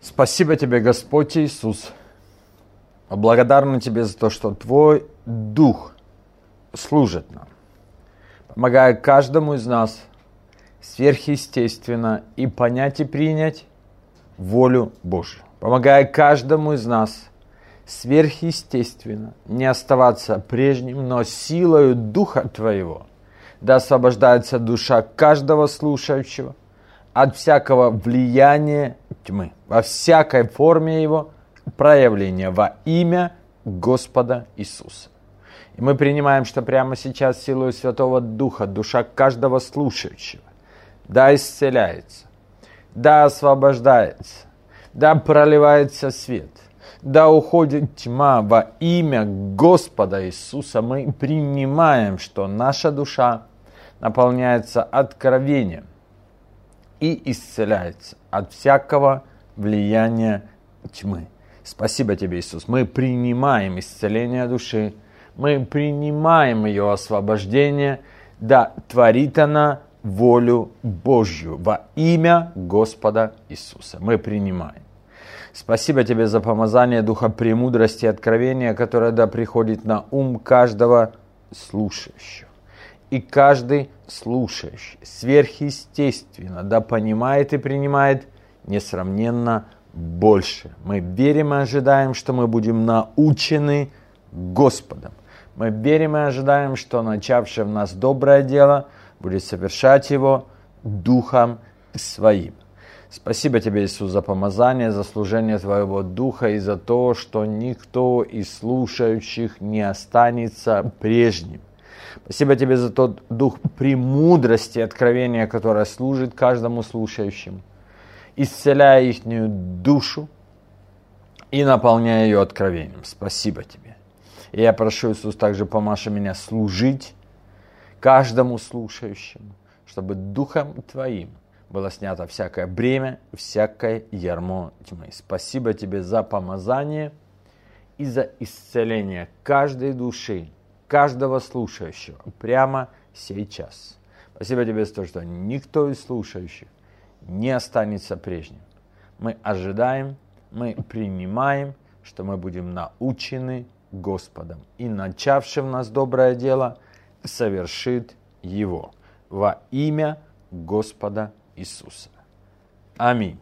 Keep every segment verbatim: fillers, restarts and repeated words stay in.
Спасибо Тебе, Господь Иисус. Благодарны Тебе за то, что Твой Дух служит нам, помогая каждому из нас сверхъестественно и понять и принять волю Божью. Помогая каждому из нас сверхъестественно не оставаться прежним, но силою Духа Твоего да освобождается душа каждого слушающего от всякого влияния тьмы, во всякой форме его проявления во имя Господа Иисуса. И мы принимаем, что прямо сейчас силой Святого Духа душа каждого слушающего да исцеляется, да освобождается, да проливается свет, да уходит тьма во имя Господа Иисуса. Мы принимаем, что наша душа наполняется откровением и исцеляется от всякого влияния тьмы. Спасибо Тебе, Иисус. Мы принимаем исцеление души, мы принимаем ее освобождение, да творит она волю Божью во имя Господа Иисуса. Мы принимаем. Спасибо Тебе за помазание Духа премудрости и откровения, которое да приходит на ум каждого слушающего. И каждый слушающий сверхъестественно да понимает и принимает несравненно больше. Мы верим и ожидаем, что мы будем научены Господом. Мы верим и ожидаем, что начавший в нас доброе дело будет совершать его Духом Своим. Спасибо Тебе, Иисус, за помазание, за служение Твоего Духа и за то, что никто из слушающих не останется прежним. Спасибо Тебе за тот дух премудрости и откровения, которое служит каждому слушающему, исцеляя их душу и наполняя ее откровением. Спасибо Тебе. И я прошу, Иисус, также помаши меня служить каждому слушающему, чтобы Духом Твоим было снято всякое бремя, всякое ярмо тьмы. Спасибо Тебе за помазание и за исцеление каждой души, каждого слушающего прямо сейчас. Спасибо Тебе за то, что никто из слушающих не останется прежним. Мы ожидаем, мы принимаем, что мы будем научены Господом. И начавший в нас доброе дело совершит его во имя Господа Иисуса. Аминь.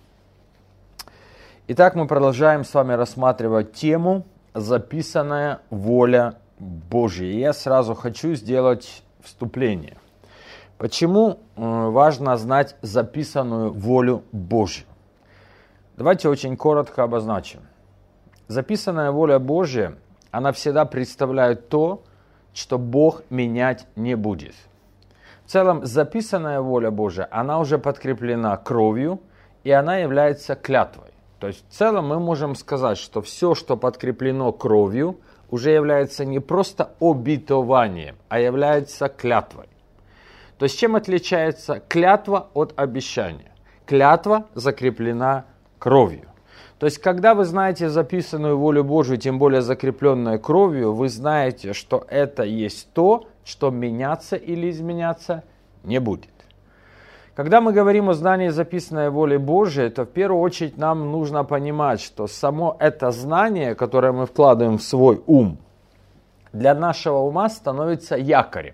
Итак, мы продолжаем с вами рассматривать тему «Записанная воля Божья». И я сразу хочу сделать вступление. Почему важно знать записанную волю Божью? Давайте очень коротко обозначим. Записанная воля Божья, она всегда представляет то, что Бог менять не будет. В целом, записанная воля Божья, она уже подкреплена кровью, и она является клятвой. То есть, в целом, мы можем сказать, что все, что подкреплено кровью, уже является не просто обетованием, а является клятвой. То есть, чем отличается клятва от обещания? Клятва закреплена кровью. То есть, когда вы знаете записанную волю Божию, тем более закрепленную кровью, вы знаете, что это есть то, что меняться или изменяться не будет. Когда мы говорим о знании записанной воли Божией, то в первую очередь нам нужно понимать, что само это знание, которое мы вкладываем в свой ум, для нашего ума становится якорем.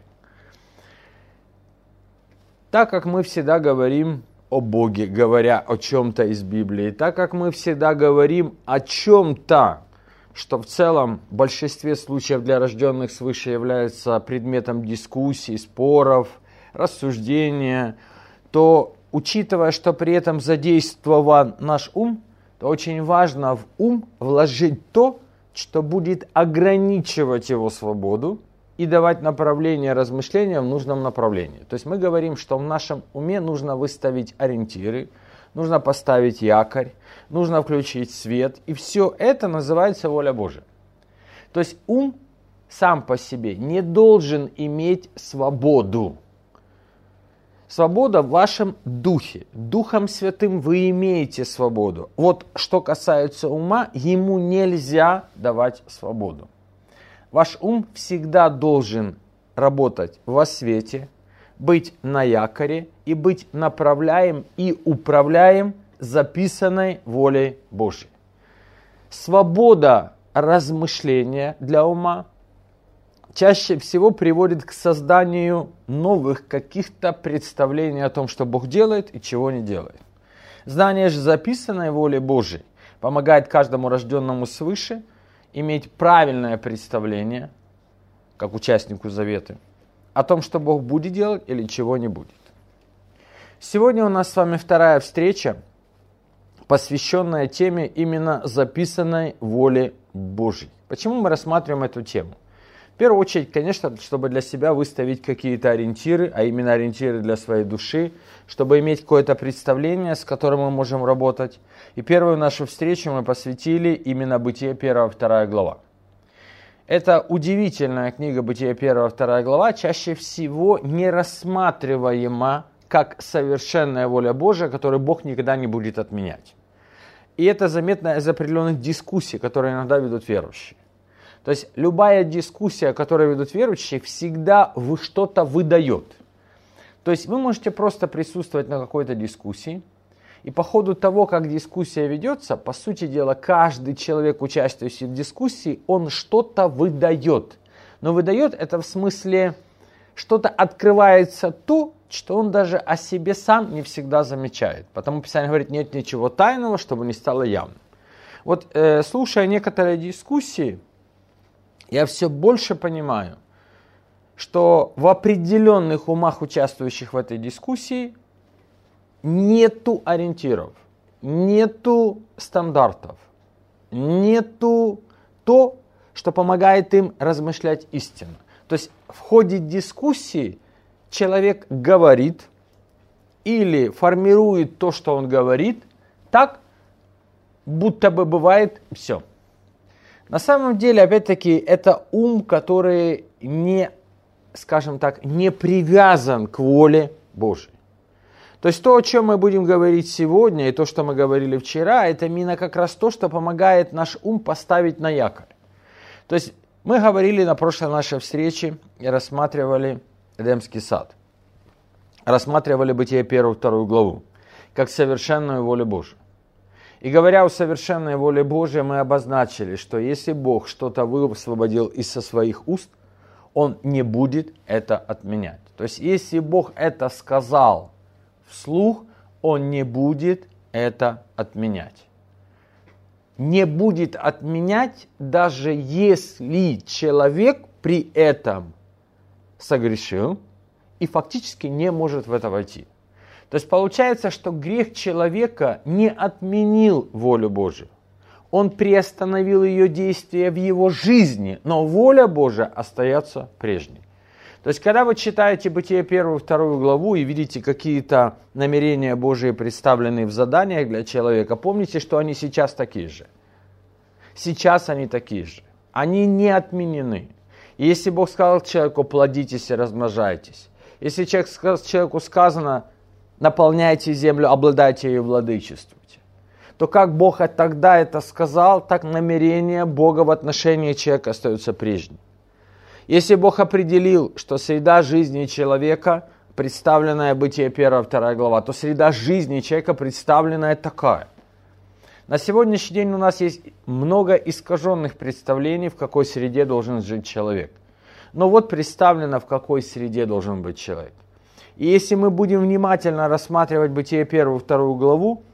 Так как мы всегда говорим о Боге, говоря о чем-то из Библии, так как мы всегда говорим о чем-то, что в целом в большинстве случаев для рожденных свыше является предметом дискуссий, споров, рассуждения, то, учитывая, что при этом задействован наш ум, то очень важно в ум вложить то, что будет ограничивать его свободу и давать направление размышления в нужном направлении. То есть мы говорим, что в нашем уме нужно выставить ориентиры, нужно поставить якорь, нужно включить свет, и все это называется воля Божия. То есть ум сам по себе не должен иметь свободу. Свобода в вашем духе. Духом Святым вы имеете свободу. Вот что касается ума, ему нельзя давать свободу. Ваш ум всегда должен работать во свете, быть на якоре и быть направляем и управляем записанной волей Божьей. Свобода размышления для ума чаще всего приводит к созданию новых каких-то представлений о том, что Бог делает и чего не делает. Знание же записанной воли Божьей помогает каждому рожденному свыше иметь правильное представление, как участнику завета, о том, что Бог будет делать или чего не будет. Сегодня у нас с вами вторая встреча, посвященная теме именно записанной воле Божьей. Почему мы рассматриваем эту тему? В первую очередь, конечно, чтобы для себя выставить какие-то ориентиры, а именно ориентиры для своей души, чтобы иметь какое-то представление, с которым мы можем работать. И первую нашу встречу мы посвятили именно Бытие первая вторая глава. Это удивительная книга Бытие первая вторая глава, чаще всего не рассматриваема как совершенная воля Божия, которую Бог никогда не будет отменять. И это заметно из определенных дискуссий, которые иногда ведут верующие. То есть любая дискуссия, которую ведут верующие, всегда вы что-то выдает. То есть вы можете просто присутствовать на какой-то дискуссии, и по ходу того, как дискуссия ведется, по сути дела, каждый человек, участвующий в дискуссии, он что-то выдает. Но выдает это в смысле, что-то открывается то, что он даже о себе сам не всегда замечает. Потому Писание говорит, нет ничего тайного, чтобы не стало явным. Вот э, слушая некоторые дискуссии, я все больше понимаю, что в определенных умах, участвующих в этой дискуссии, нету ориентиров, нету стандартов, нету то, что помогает им размышлять истинно. То есть в ходе дискуссии человек говорит или формирует то, что он говорит, так, будто бы бывает все. На самом деле, опять-таки, это ум, который не, скажем так, не привязан к воле Божьей. То есть то, о чем мы будем говорить сегодня, и то, что мы говорили вчера, это именно как раз то, что помогает наш ум поставить на якорь. То есть мы говорили на прошлой нашей встрече и рассматривали Эдемский сад. Рассматривали Бытие первую вторую главу, как совершенную волю Божию. И говоря о совершенной воле Божией, мы обозначили, что если Бог что-то высвободил из-со своих уст, Он не будет это отменять. То есть если Бог это сказал вслух, Он не будет это отменять. Не будет отменять, даже если человек при этом согрешил и фактически не может в это войти. То есть получается, что грех человека не отменил волю Божию. Он приостановил ее действие в его жизни, но воля Божия остается прежней. То есть, когда вы читаете Бытие первую вторую главу и видите какие-то намерения Божии, представленные в заданиях для человека, помните, что они сейчас такие же. Сейчас они такие же. Они не отменены. И если Бог сказал человеку, плодитесь и размножайтесь. Если человеку сказано, наполняйте землю, обладайте ее, владычествуйте, то как Бог тогда это сказал, так намерение Бога в отношении человека остается прежним. Если Бог определил, что среда жизни человека, представленная Бытие первая вторая глава, то среда жизни человека представленная такая. На сегодняшний день у нас есть много искаженных представлений, в какой среде должен жить человек. Но вот представлено, в какой среде должен быть человек. И если мы будем внимательно рассматривать Бытие первую вторую главу,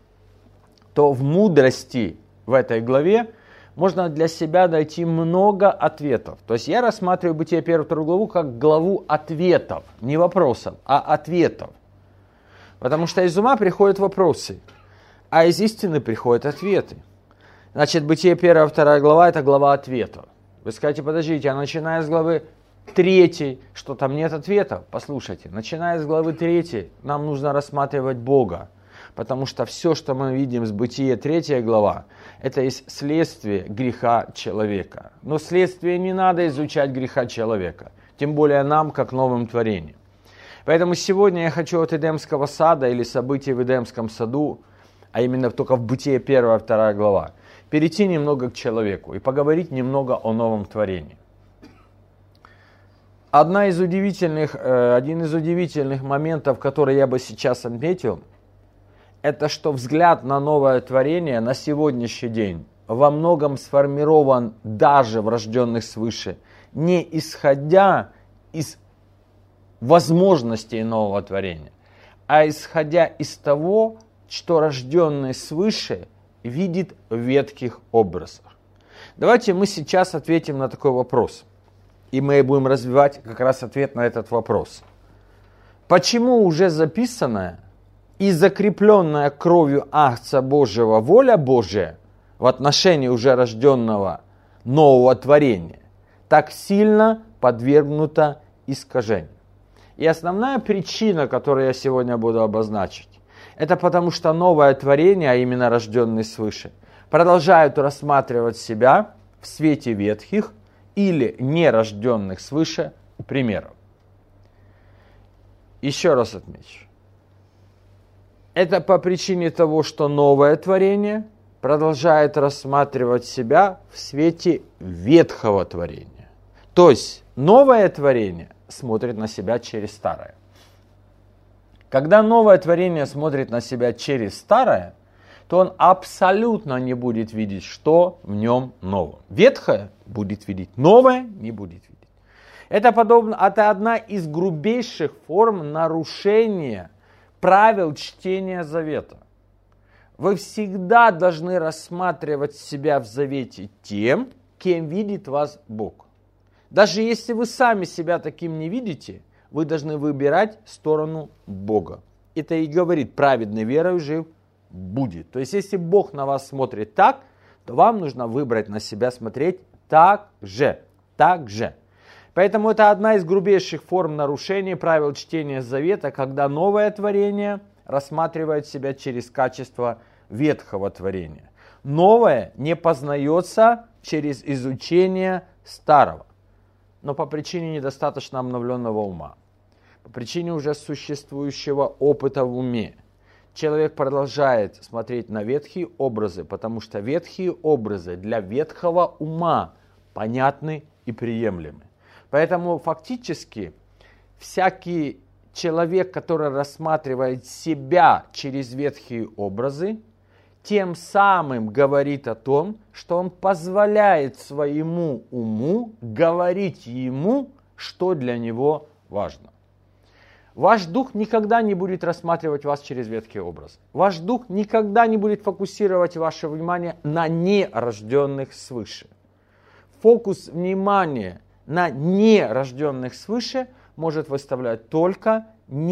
то в мудрости в этой главе можно для себя найти много ответов. То есть я рассматриваю Бытие первую вторую главу как главу ответов, не вопросов, а ответов. Потому что из ума приходят вопросы, а из истины приходят ответы. Значит, Бытие первая вторая глава – это глава ответов. Вы скажете, подождите, а начиная с главы третьей, что там нет ответа? Послушайте, начиная с главы третьей, нам нужно рассматривать Бога. Потому что все, что мы видим с Бытия третья глава, это есть следствие греха человека. Но следствие не надо изучать греха человека, тем более нам, как новым творением. Поэтому сегодня я хочу от Эдемского сада или событий в Эдемском саду, а именно только в Бытие первая вторая глава, перейти немного к человеку и поговорить немного о новом творении. Одна из удивительных, один из удивительных моментов, который я бы сейчас отметил, это что взгляд на новое творение на сегодняшний день во многом сформирован даже в рожденных свыше, не исходя из возможностей нового творения, а исходя из того, что рожденный свыше видит в ветхих образах. Давайте мы сейчас ответим на такой вопрос. И мы будем развивать как раз ответ на этот вопрос. Почему уже записанная и закрепленная кровью Агнца Божьего воля Божия в отношении уже рожденного нового творения так сильно подвергнута искажению? И основная причина, которую я сегодня буду обозначить, это потому что новое творение, а именно рожденный свыше, продолжают рассматривать себя в свете ветхих или нерожденных свыше примеров. Еще раз отмечу. Это по причине того, что новое творение продолжает рассматривать себя в свете ветхого творения. То есть новое творение смотрит на себя через старое. Когда новое творение смотрит на себя через старое, то он абсолютно не будет видеть, что в нем новое. Ветхое будет видеть, новое не будет видеть. Это, подобно, это одна из грубейших форм нарушения правил чтения завета. Вы всегда должны рассматривать себя в завете тем, кем видит вас Бог. Даже если вы сами себя таким не видите, вы должны выбирать сторону Бога. Это и говорит, праведный верою жив будет. То есть, если Бог на вас смотрит так, то вам нужно выбрать на себя смотреть так же. Так же. Поэтому это одна из грубейших форм нарушения правил чтения завета, когда новое творение рассматривает себя через качество ветхого творения. Новое не познается через изучение старого, но по причине недостаточно обновленного ума, по причине уже существующего опыта в уме. Человек продолжает смотреть на ветхие образы, потому что ветхие образы для ветхого ума понятны и приемлемы. Поэтому фактически всякий человек, который рассматривает себя через ветхие образы, тем самым говорит о том, что он позволяет своему уму говорить ему, что для него важно. Ваш дух никогда не будет рассматривать вас через ветхий образ. Ваш дух никогда не будет фокусировать ваше внимание на нерожденных свыше. Фокус внимания на нерожденных свыше может выставлять только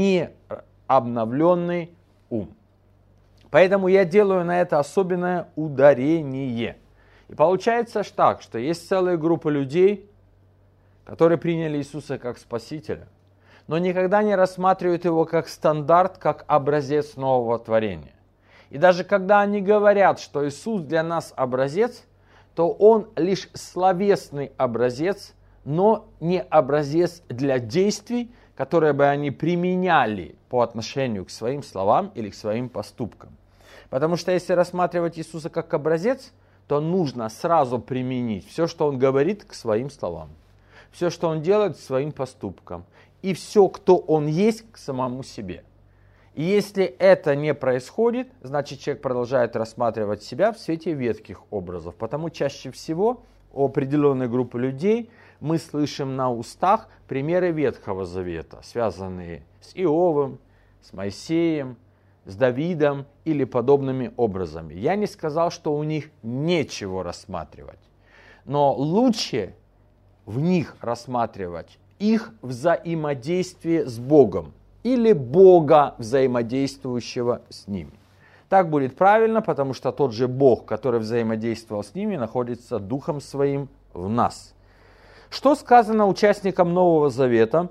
необновленный ум. Поэтому я делаю на это особенное ударение. И получается так, что есть целая группа людей, которые приняли Иисуса как Спасителя, но никогда не рассматривают его как стандарт, как образец нового творения. И даже когда они говорят, что Иисус для нас образец, то он лишь словесный образец, но не образец для действий, которые бы они применяли по отношению к своим словам или к своим поступкам. Потому что если рассматривать Иисуса как образец, то нужно сразу применить все, что он говорит, к своим словам, все, что он делает, к своим поступкам, и все, кто он есть, к самому себе. И если это не происходит, значит человек продолжает рассматривать себя в свете ветхих образов. Потому чаще всего у определенной группы людей мы слышим на устах примеры Ветхого Завета, связанные с Иовом, с Моисеем, с Давидом или подобными образами. Я не сказал, что у них нечего рассматривать, но лучше в них рассматривать их взаимодействие с Богом или Бога, взаимодействующего с ними. Так будет правильно, потому что тот же Бог, который взаимодействовал с ними, находится Духом Своим в нас. Что сказано участникам Нового Завета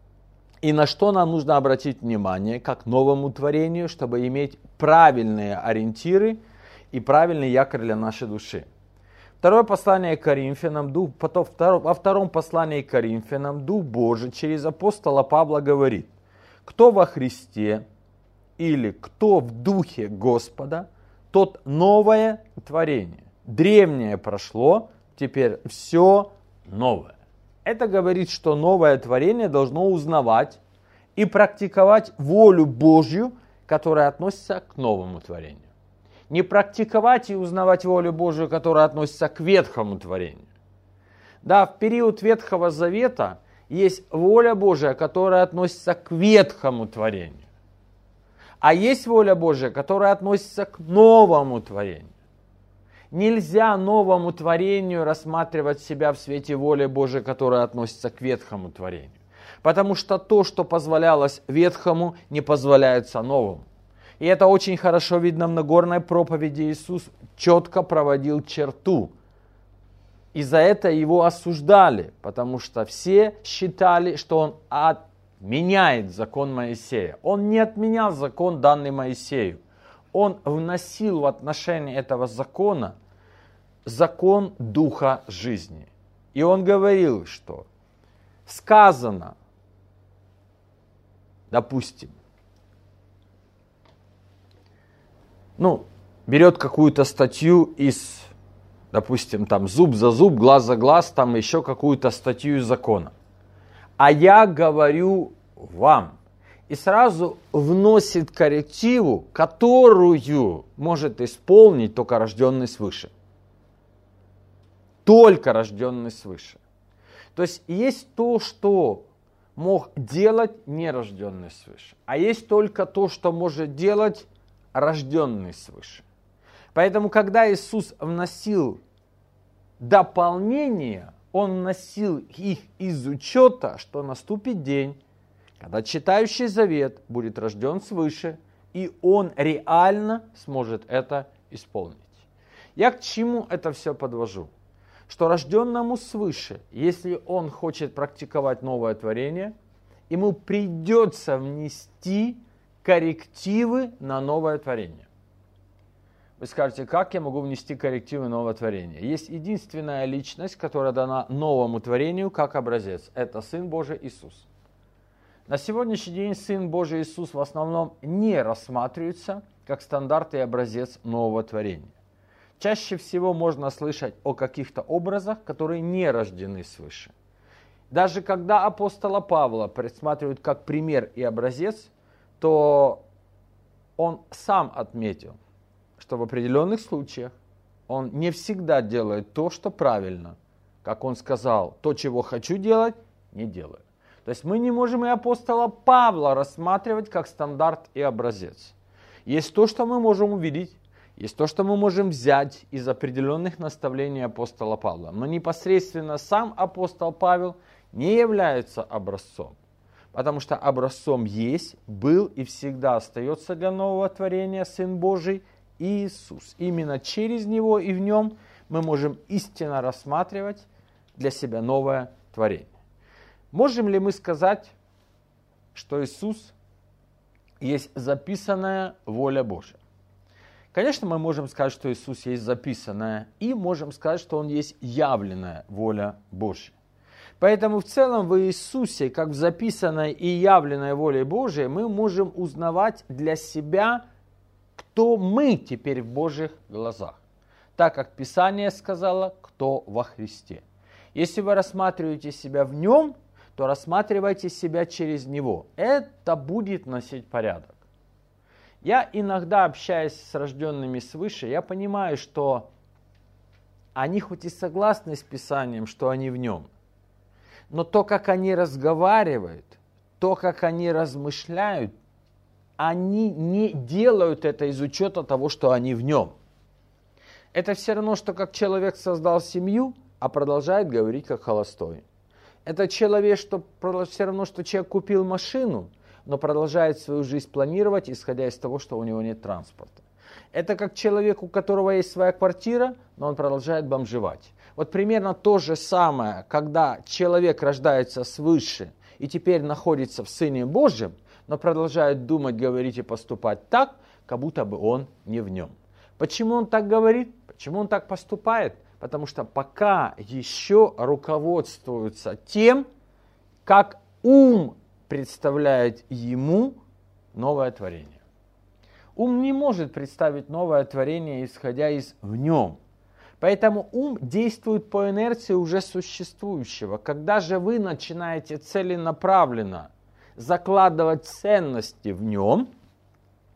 и на что нам нужно обратить внимание, как новому творению, чтобы иметь правильные ориентиры и правильный якорь для нашей души? Второе послание к Коринфянам, Дух, потом, второ, во втором послании к Коринфянам Дух Божий через апостола Павла говорит: кто во Христе или кто в Духе Господа, тот новое творение. Древнее прошло, теперь все новое. Это говорит, что новое творение должно узнавать и практиковать волю Божью которая относится к новому творению. Не практиковать и узнавать волю Божию, которая относится к ветхому творению. Да, в период Ветхого Завета есть воля Божия, которая относится к ветхому творению. А есть воля Божия, которая относится к новому творению. Нельзя новому творению рассматривать себя в свете воли Божией, которая относится к ветхому творению. Потому что то, что позволялось ветхому, не позволяется новому. И это очень хорошо видно в Нагорной проповеди. Иисус четко проводил черту. И за это его осуждали, потому что все считали, что он отменяет закон Моисея. Он не отменял закон, данный Моисею. Он вносил в отношение этого закона закон Духа жизни. И он говорил, что сказано, допустим, ну, берет какую-то статью из, допустим, там зуб за зуб, глаз за глаз, там еще какую-то статью из закона. А я говорю вам. И сразу вносит коррективу, которую может исполнить только рожденный свыше. Только рожденный свыше. То есть есть то, что мог делать нерожденный свыше. А есть только то, что может делать рожденный свыше. Поэтому, когда Иисус вносил дополнения, Он вносил их из учета, что наступит день, когда читающий завет будет рожден свыше, и он реально сможет это исполнить. Я к чему это все подвожу? Что рожденному свыше, если он хочет практиковать новое творение, ему придется внести коррективы на новое творение. Вы скажете, как я могу внести коррективы на новое творение? Есть единственная личность, которая дана новому творению как образец. Это Сын Божий Иисус. На сегодняшний день Сын Божий Иисус в основном не рассматривается как стандарт и образец нового творения. Чаще всего можно слышать о каких-то образах, которые не рождены свыше. Даже когда апостола Павла предсматривают как пример и образец, то он сам отметил, что в определенных случаях он не всегда делает то, что правильно. Как он сказал, то, чего хочу делать, не делаю. То есть мы не можем и апостола Павла рассматривать как стандарт и образец. Есть то, что мы можем увидеть, есть то, что мы можем взять из определенных наставлений апостола Павла. Но непосредственно сам апостол Павел не является образцом. Потому что образцом есть, был и всегда остается для нового творения Сын Божий Иисус. Именно через Него и в Нем мы можем истинно рассматривать для себя новое творение. Можем ли мы сказать, что Иисус есть записанная воля Божия? Конечно, мы можем сказать, что Иисус есть записанная, и можем сказать, что Он есть явленная воля Божья. Поэтому в целом в Иисусе, как в записанной и явленной воле Божией, мы можем узнавать для себя, кто мы теперь в Божьих глазах. Так как Писание сказало, кто во Христе. Если вы рассматриваете себя в Нем, то рассматривайте себя через Него. Это будет носить порядок. Я иногда, общаясь с рожденными свыше, я понимаю, что они хоть и согласны с Писанием, что они в Нем, но то, как они разговаривают, то, как они размышляют, они не делают это из учета того, что они в Нем. Это все равно, что как человек создал семью, а продолжает говорить как холостой. Это человек, что все равно, что человек купил машину, но продолжает свою жизнь планировать, исходя из того, что у него нет транспорта. Это как человек, у которого есть своя квартира, но он продолжает бомжевать. Вот примерно то же самое, когда человек рождается свыше и теперь находится в Сыне Божьем, но продолжает думать, говорить и поступать так, как будто бы он не в нем. Почему он так говорит? Почему он так поступает? Потому что пока еще руководствуются тем, как ум представляет ему новое творение. Ум не может представить новое творение, исходя из в нем. Поэтому ум действует по инерции уже существующего. Когда же вы начинаете целенаправленно закладывать ценности в нем,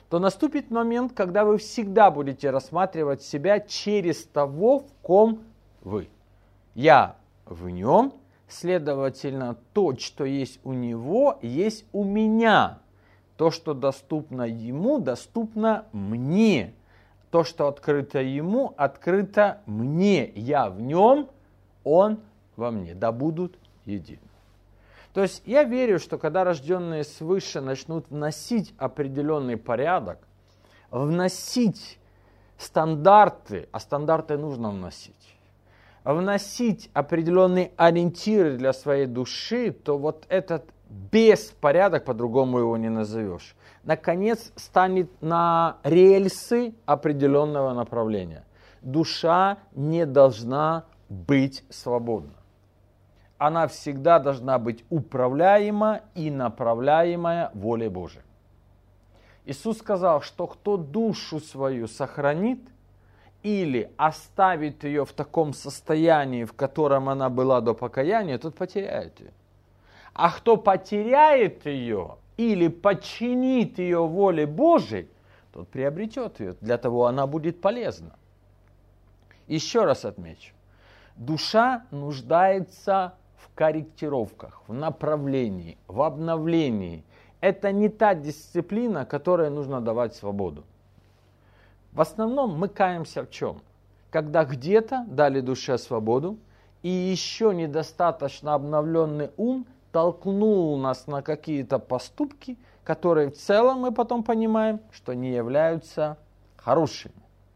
то наступит момент, когда вы всегда будете рассматривать себя через того, в ком вы. Я в нем, следовательно, то, что есть у него, есть у меня. То, что доступно ему, доступно мне. То, что открыто ему, открыто мне. Я в нем, он во мне. Да будут едины. То есть я верю, что когда рожденные свыше начнут вносить определенный порядок, вносить стандарты, а стандарты нужно вносить, вносить определенные ориентиры для своей души, то вот этот беспорядок, по-другому его не назовешь, наконец станет на рельсы определенного направления. Душа не должна быть свободна. Она всегда должна быть управляема и направляемая волей Божией. Иисус сказал, что кто душу свою сохранит или оставит ее в таком состоянии, в котором она была до покаяния, тот потеряет ее. А кто потеряет ее или подчинит ее воле Божией, тот приобретет ее. Для того она будет полезна. Еще раз отмечу. Душа нуждается в корректировках, в направлении, в обновлении. Это не та дисциплина, которой нужно давать свободу. В основном мы каемся в чем? Когда где-то дали душе свободу, и еще недостаточно обновленный ум толкнул нас на какие-то поступки, которые в целом мы потом понимаем, что не являются хорошими.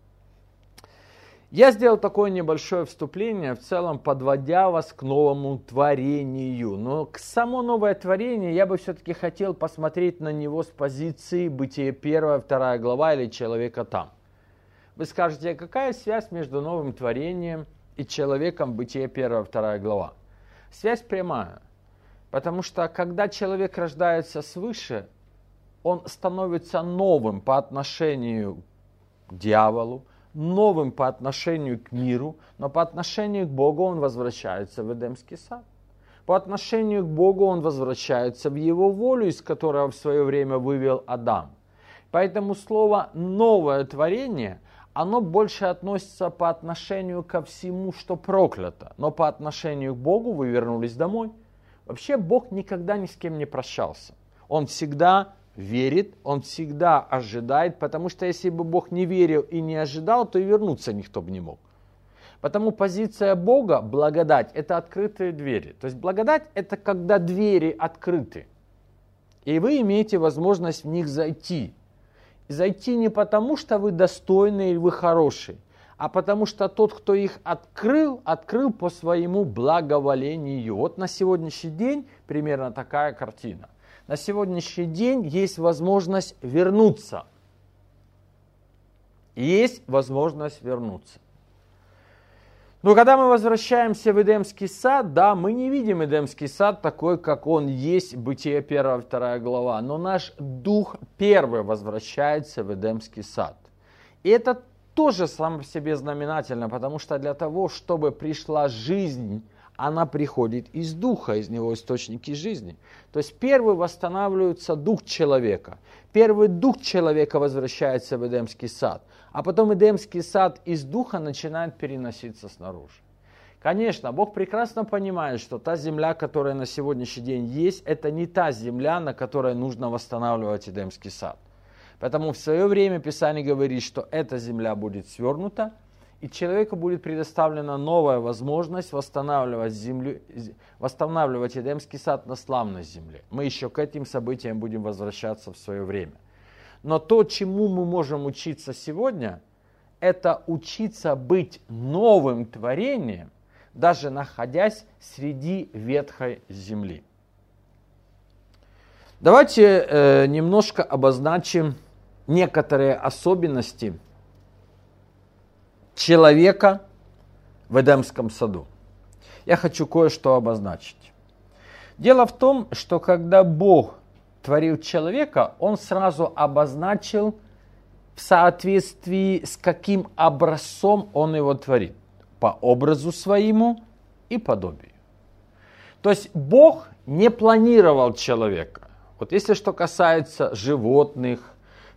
Я сделал такое небольшое вступление, в целом подводя вас к новому творению. Но к само новое творение я бы все-таки хотел посмотреть на него с позиции Бытие первая, вторая глава или человека там. Вы скажете, какая связь между новым творением и человеком Бытие первая, вторая глава? Связь прямая. Потому что когда человек рождается свыше, он становится новым по отношению к дьяволу, новым по отношению к миру, но по отношению к Богу он возвращается в Эдемский сад. По отношению к Богу он возвращается в его волю, из которой в свое время вывел Адам. Поэтому слово «новое творение», оно больше относится по отношению ко всему, что проклято. Но по отношению к Богу вы вернулись домой. Вообще Бог никогда ни с кем не прощался. Он всегда верит, он всегда ожидает, потому что если бы Бог не верил и не ожидал, то и вернуться никто бы не мог. Потому позиция Бога, благодать, это открытые двери. То есть благодать это когда двери открыты. И вы имеете возможность в них зайти. И зайти не потому, что вы достойны или вы хороший, а потому что тот, кто их открыл, открыл по своему благоволению. Вот на сегодняшний день примерно такая картина. На сегодняшний день есть возможность вернуться. Есть возможность вернуться. Но когда мы возвращаемся в Эдемский сад, да, мы не видим Эдемский сад такой, как он есть, Бытие первая, вторая глава. Но наш дух первый возвращается в Эдемский сад. И это тоже сам по себе знаменательно, потому что для того, чтобы пришла жизнь, она приходит из духа, из него источники жизни. То есть первый восстанавливается дух человека. Первый дух человека возвращается в Эдемский сад. А потом Эдемский сад из духа начинает переноситься снаружи. Конечно, Бог прекрасно понимает, что та земля, которая на сегодняшний день есть, это не та земля, на которой нужно восстанавливать Эдемский сад. Поэтому в свое время Писание говорит, что эта земля будет свернута, и человеку будет предоставлена новая возможность восстанавливать, землю, восстанавливать Эдемский сад на славной земле. Мы еще к этим событиям будем возвращаться в свое время. Но то, чему мы можем учиться сегодня, это учиться быть новым творением, даже находясь среди ветхой земли. Давайте э, немножко обозначим некоторые особенности человека в Эдемском саду. Я хочу кое-что обозначить. Дело в том, что когда Бог творил человека, Он сразу обозначил в соответствии с каким образцом Он его творит. По образу своему и подобию. То есть Бог не планировал человека. Вот если что касается животных,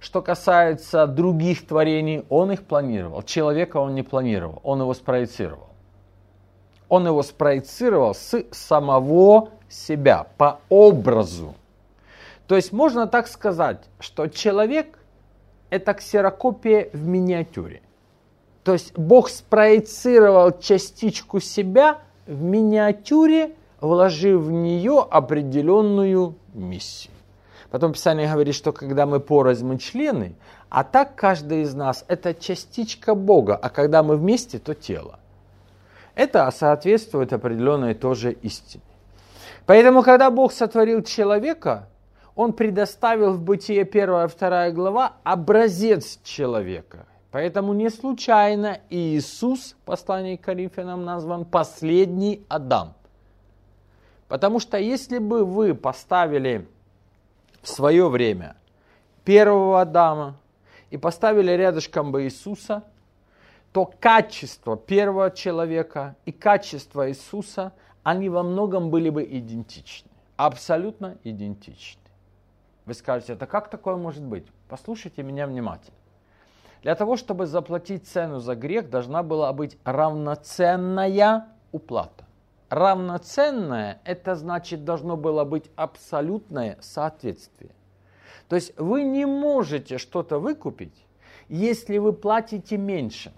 что касается других творений, он их планировал. Человека он не планировал, он его спроецировал. Он его спроецировал с самого себя, по образу. То есть можно так сказать, что человек – это ксерокопия в миниатюре. То есть Бог спроецировал частичку себя в миниатюре, вложив в нее определенную миссию. Потом Писание говорит, что когда мы порознь, мы члены, а так каждый из нас – это частичка Бога, а когда мы вместе, то тело. Это соответствует определенной тоже истине. Поэтому, когда Бог сотворил человека, Он предоставил в Бытие первая и вторая глава образец человека. Поэтому не случайно Иисус, в послании к Коринфянам, назван последний Адам. Потому что если бы вы поставили в свое время первого Адама и поставили рядышком бы Иисуса, то качество первого человека и качество Иисуса, они во многом были бы идентичны. Абсолютно идентичны. Вы скажете, это как такое может быть? Послушайте меня внимательно. Для того, чтобы заплатить цену за грех, должна была быть равноценная уплата. Равноценное, это значит, должно было быть абсолютное соответствие. То есть вы не можете что-то выкупить, если вы платите меньше.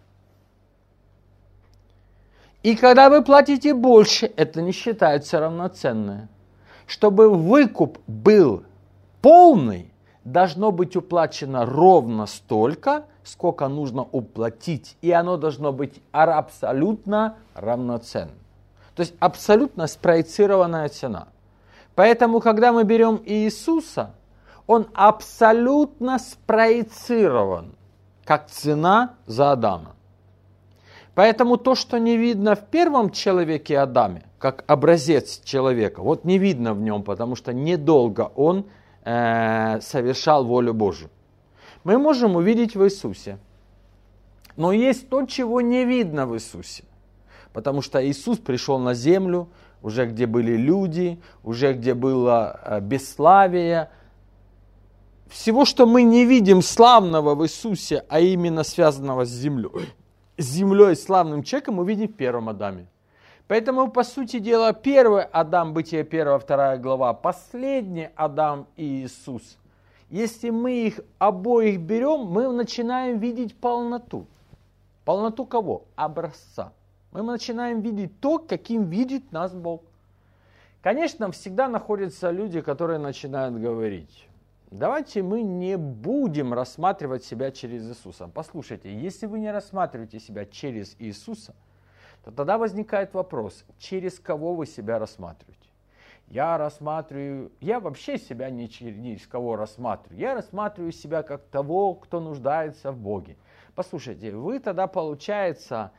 И когда вы платите больше, это не считается равноценное. Чтобы выкуп был полный, должно быть уплачено ровно столько, сколько нужно уплатить. И оно должно быть абсолютно равноценно. То есть абсолютно спроецированная цена. Поэтому, когда мы берем Иисуса, Он абсолютно спроецирован, как цена за Адама. Поэтому то, что не видно в первом человеке Адаме, как образец человека, вот не видно в нем, потому что недолго он э, совершал волю Божию. Мы можем увидеть в Иисусе. Но есть то, чего не видно в Иисусе. Потому что Иисус пришел на землю, уже где были люди, уже где было э, бесславие. Всего, что мы не видим славного в Иисусе, а именно связанного с землей, с землей, славным человеком, увидим в первом Адаме. Поэтому, по сути дела, первый Адам, Бытие первая, вторая глава, последний Адам и Иисус. Если мы их обоих берем, мы начинаем видеть полноту. Полноту кого? Образца. Мы начинаем видеть то, каким видит нас Бог. Конечно, всегда находятся люди, которые начинают говорить: давайте мы не будем рассматривать себя через Иисуса. Послушайте, если вы не рассматриваете себя через Иисуса, то тогда возникает вопрос, через кого вы себя рассматриваете. Я рассматриваю, я вообще себя не через кого рассматриваю. Я рассматриваю себя как того, кто нуждается в Боге. Послушайте, вы тогда, получается,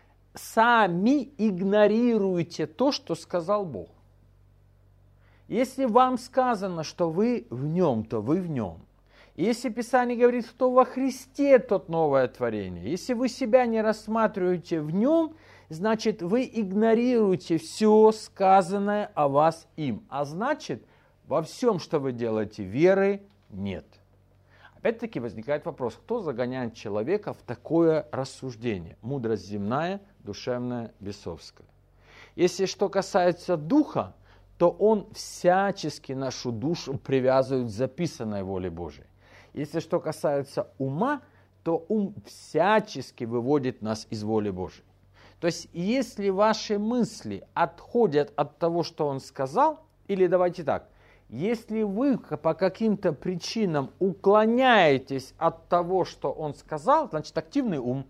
сами игнорируете то, что сказал Бог. Если вам сказано, что вы в нем, то вы в нем. Если Писание говорит, кто во Христе, тот новое творение. Если вы себя не рассматриваете в нем, значит, вы игнорируете все сказанное о вас им. А значит, во всем, что вы делаете, веры нет. Опять-таки возникает вопрос, кто загоняет человека в такое рассуждение? Мудрость земная, душевная, бесовская. Если что касается духа, то он всячески нашу душу привязывает к записанной воле Божией. Если что касается ума, то ум всячески выводит нас из воли Божией. То есть, если ваши мысли отходят от того, что он сказал, или давайте так, если вы по каким-то причинам уклоняетесь от того, что он сказал, значит активный ум.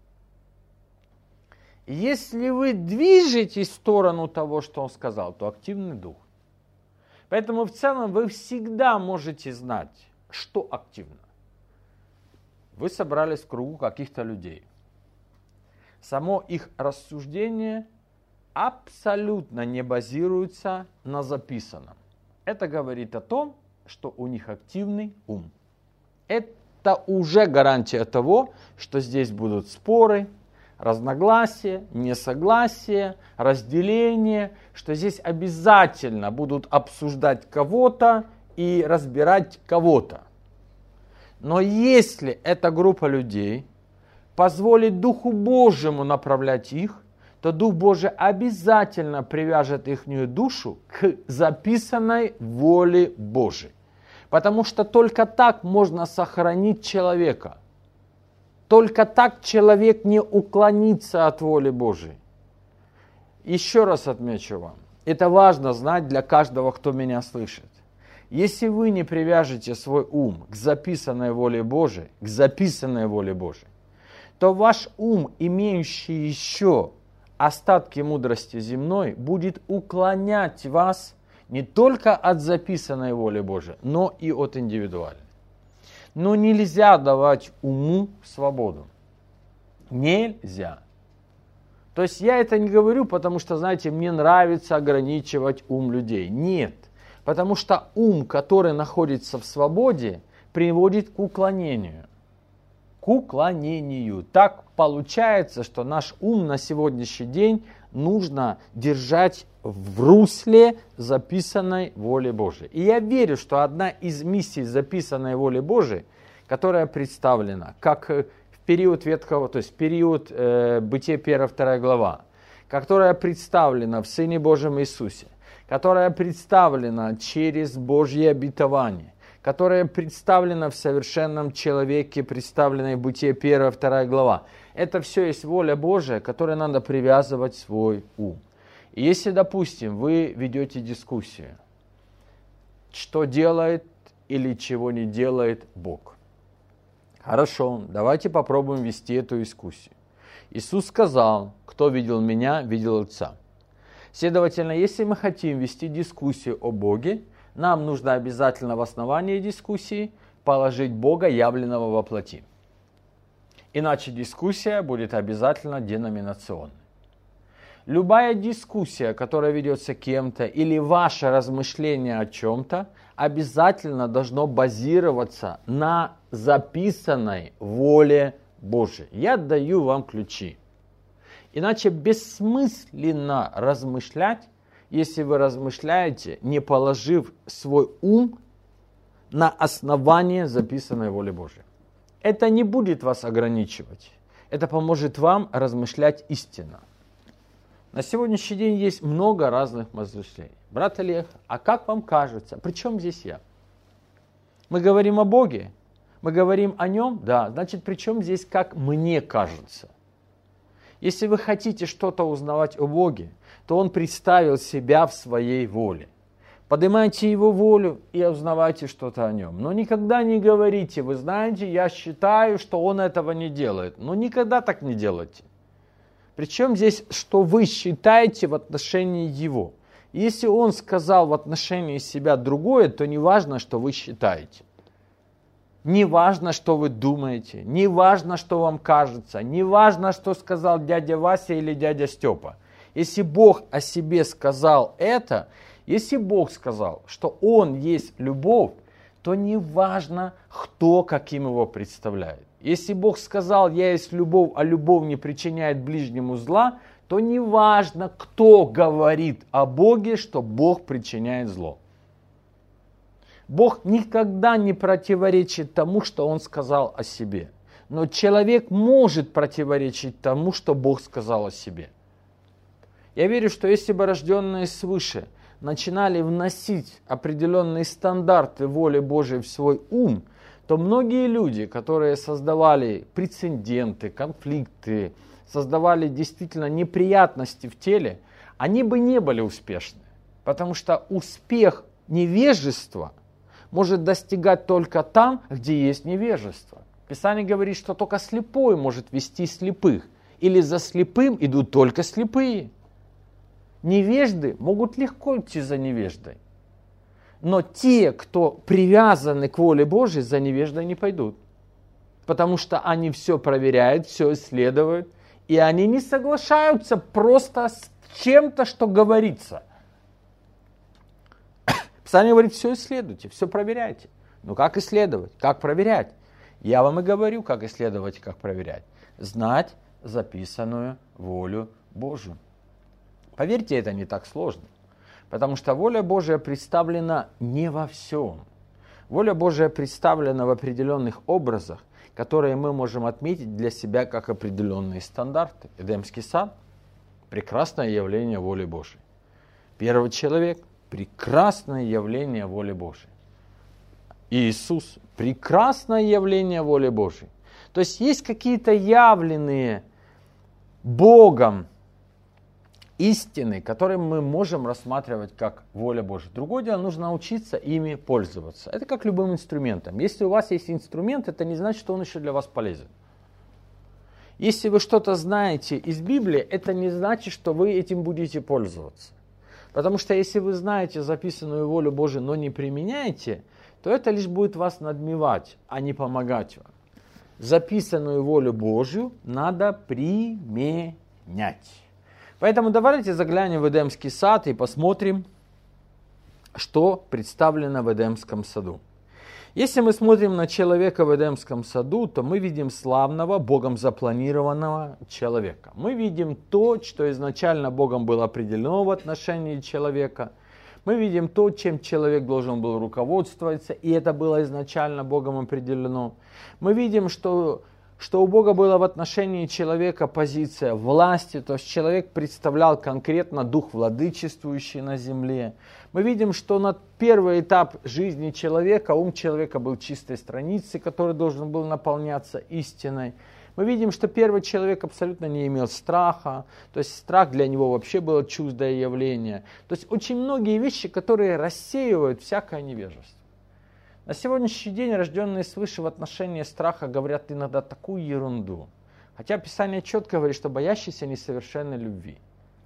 Если вы движетесь в сторону того, что он сказал, то активный дух. Поэтому в целом вы всегда можете знать, что активно. Вы собрались в кругу каких-то людей. Само их рассуждение абсолютно не базируется на записанном. Это говорит о том, что у них активный ум. Это уже гарантия того, что здесь будут споры, разногласия, несогласия, разделения, что здесь обязательно будут обсуждать кого-то и разбирать кого-то. Но если эта группа людей позволит Духу Божьему направлять их, то Дух Божий обязательно привяжет их душу к записанной воле Божией. Потому что только так можно сохранить человека. Только так человек не уклонится от воли Божией. Еще раз отмечу вам, это важно знать для каждого, кто меня слышит. Если вы не привяжете свой ум к записанной воле Божией, к записанной воле Божией, то ваш ум, имеющий еще остатки мудрости земной, будет уклонять вас не только от записанной воли Божией, но и от индивидуальной. Но нельзя давать уму свободу. Нельзя. То есть я это не говорю, потому что, знаете, мне нравится ограничивать ум людей. Нет. Потому что ум, который находится в свободе, приводит к уклонению. К уклонению. Так получается, что наш ум на сегодняшний день нужно держать в русле записанной воли Божией. И я верю, что одна из миссий записанной воли Божией, которая представлена как в период Ветхого, то есть в период э, Бытия первая вторая глава, которая представлена в Сыне Божьем Иисусе, которая представлена через Божье обетование, которая представлена в совершенном человеке, представленной в Бытие первая вторая глава. Это все есть воля Божия, которой надо привязывать свой ум. И если, допустим, вы ведете дискуссию, что делает или чего не делает Бог. Хорошо, давайте попробуем вести эту дискуссию. Иисус сказал, кто видел меня, видел Отца. Следовательно, если мы хотим вести дискуссию о Боге, нам нужно обязательно в основании дискуссии положить Бога, явленного во плоти. Иначе дискуссия будет обязательно деноминационной. Любая дискуссия, которая ведется кем-то, или ваше размышление о чем-то, обязательно должно базироваться на записанной воле Божией. Я даю вам ключи. Иначе бессмысленно размышлять, если вы размышляете, не положив свой ум на основание записанной воли Божией. Это не будет вас ограничивать. Это поможет вам размышлять истинно. На сегодняшний день есть много разных размышлений. Брат Олег, а как вам кажется? При чем здесь я? Мы говорим о Боге, мы говорим о Нем, да, значит, при чем здесь как мне кажется? Если вы хотите что-то узнавать о Боге, то Он представил себя в своей воле. Поднимайте Его волю и узнавайте что-то о Нем. Но никогда не говорите, вы знаете, я считаю, что Он этого не делает. Но никогда так не делайте. Причем здесь, что вы считаете в отношении Его. Если Он сказал в отношении себя другое, то не важно, что вы считаете. Не важно, что вы думаете, не важно, что вам кажется, не важно, что сказал дядя Вася или дядя Степа. Если Бог о себе сказал это, если Бог сказал, что Он есть любовь, то не важно, кто каким его представляет. Если Бог сказал, я есть любовь, а любовь не причиняет ближнему зла, то не важно, кто говорит о Боге, что Бог причиняет зло. Бог никогда не противоречит тому, что Он сказал о себе. Но человек может противоречить тому, что Бог сказал о себе. Я верю, что если бы рожденные свыше начинали вносить определенные стандарты воли Божией в свой ум, то многие люди, которые создавали прецеденты, конфликты, создавали действительно неприятности в теле, они бы не были успешны. Потому что успех невежества может достигать только там, где есть невежество. Писание говорит, что только слепой может вести слепых. Или за слепым идут только слепые. Невежды могут легко идти за невеждой. Но те, кто привязаны к воле Божьей, за невеждой не пойдут. Потому что они все проверяют, все исследуют. И они не соглашаются просто с чем-то, что говорится. Писание говорит, все исследуйте, все проверяйте. Ну как исследовать? Как проверять? Я вам и говорю, как исследовать и как проверять. Знать записанную волю Божию. Поверьте, это не так сложно. Потому что воля Божия представлена не во всем. Воля Божия представлена в определенных образах, которые мы можем отметить для себя как определенные стандарты. Эдемский сад – прекрасное явление воли Божией. Первый человек – прекрасное явление воли Божией. Иисус – прекрасное явление воли Божией. То есть есть какие-то явленные Богом истины, которые мы можем рассматривать как воля Божия. Другое дело, нужно научиться ими пользоваться. Это как любым инструментом. Если у вас есть инструмент, это не значит, что он еще для вас полезен. Если вы что-то знаете из Библии, это не значит, что вы этим будете пользоваться. Потому что если вы знаете записанную волю Божию, но не применяете, то это лишь будет вас надмевать, а не помогать вам. Записанную волю Божью надо применять. Поэтому давайте заглянем в Эдемский сад и посмотрим, что представлено в Эдемском саду. Если мы смотрим на человека в Эдемском саду, то мы видим славного, Богом запланированного человека. Мы видим то, что изначально Богом было определено в отношении человека. Мы видим то, чем человек должен был руководствоваться, и это было изначально Богом определено. Мы видим, что, что у Бога была в отношении человека позиция власти, то есть человек представлял конкретно дух владычествующий на земле. Мы видим, что на первый этап жизни человека ум человека был чистой страницей, который должен был наполняться истиной. Мы видим, что первый человек абсолютно не имел страха, то есть страх для него вообще было чуждое явление. То есть очень многие вещи, которые рассеивают всякое невежество. На сегодняшний день рожденные свыше в отношении страха говорят иногда такую ерунду. Хотя Писание четко говорит, что боящийся несовершенной любви.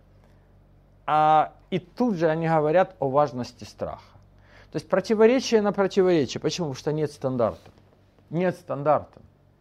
А и тут же они говорят о важности страха. То есть противоречие на противоречие. Почему? Потому что нет стандарта. Нет стандарта.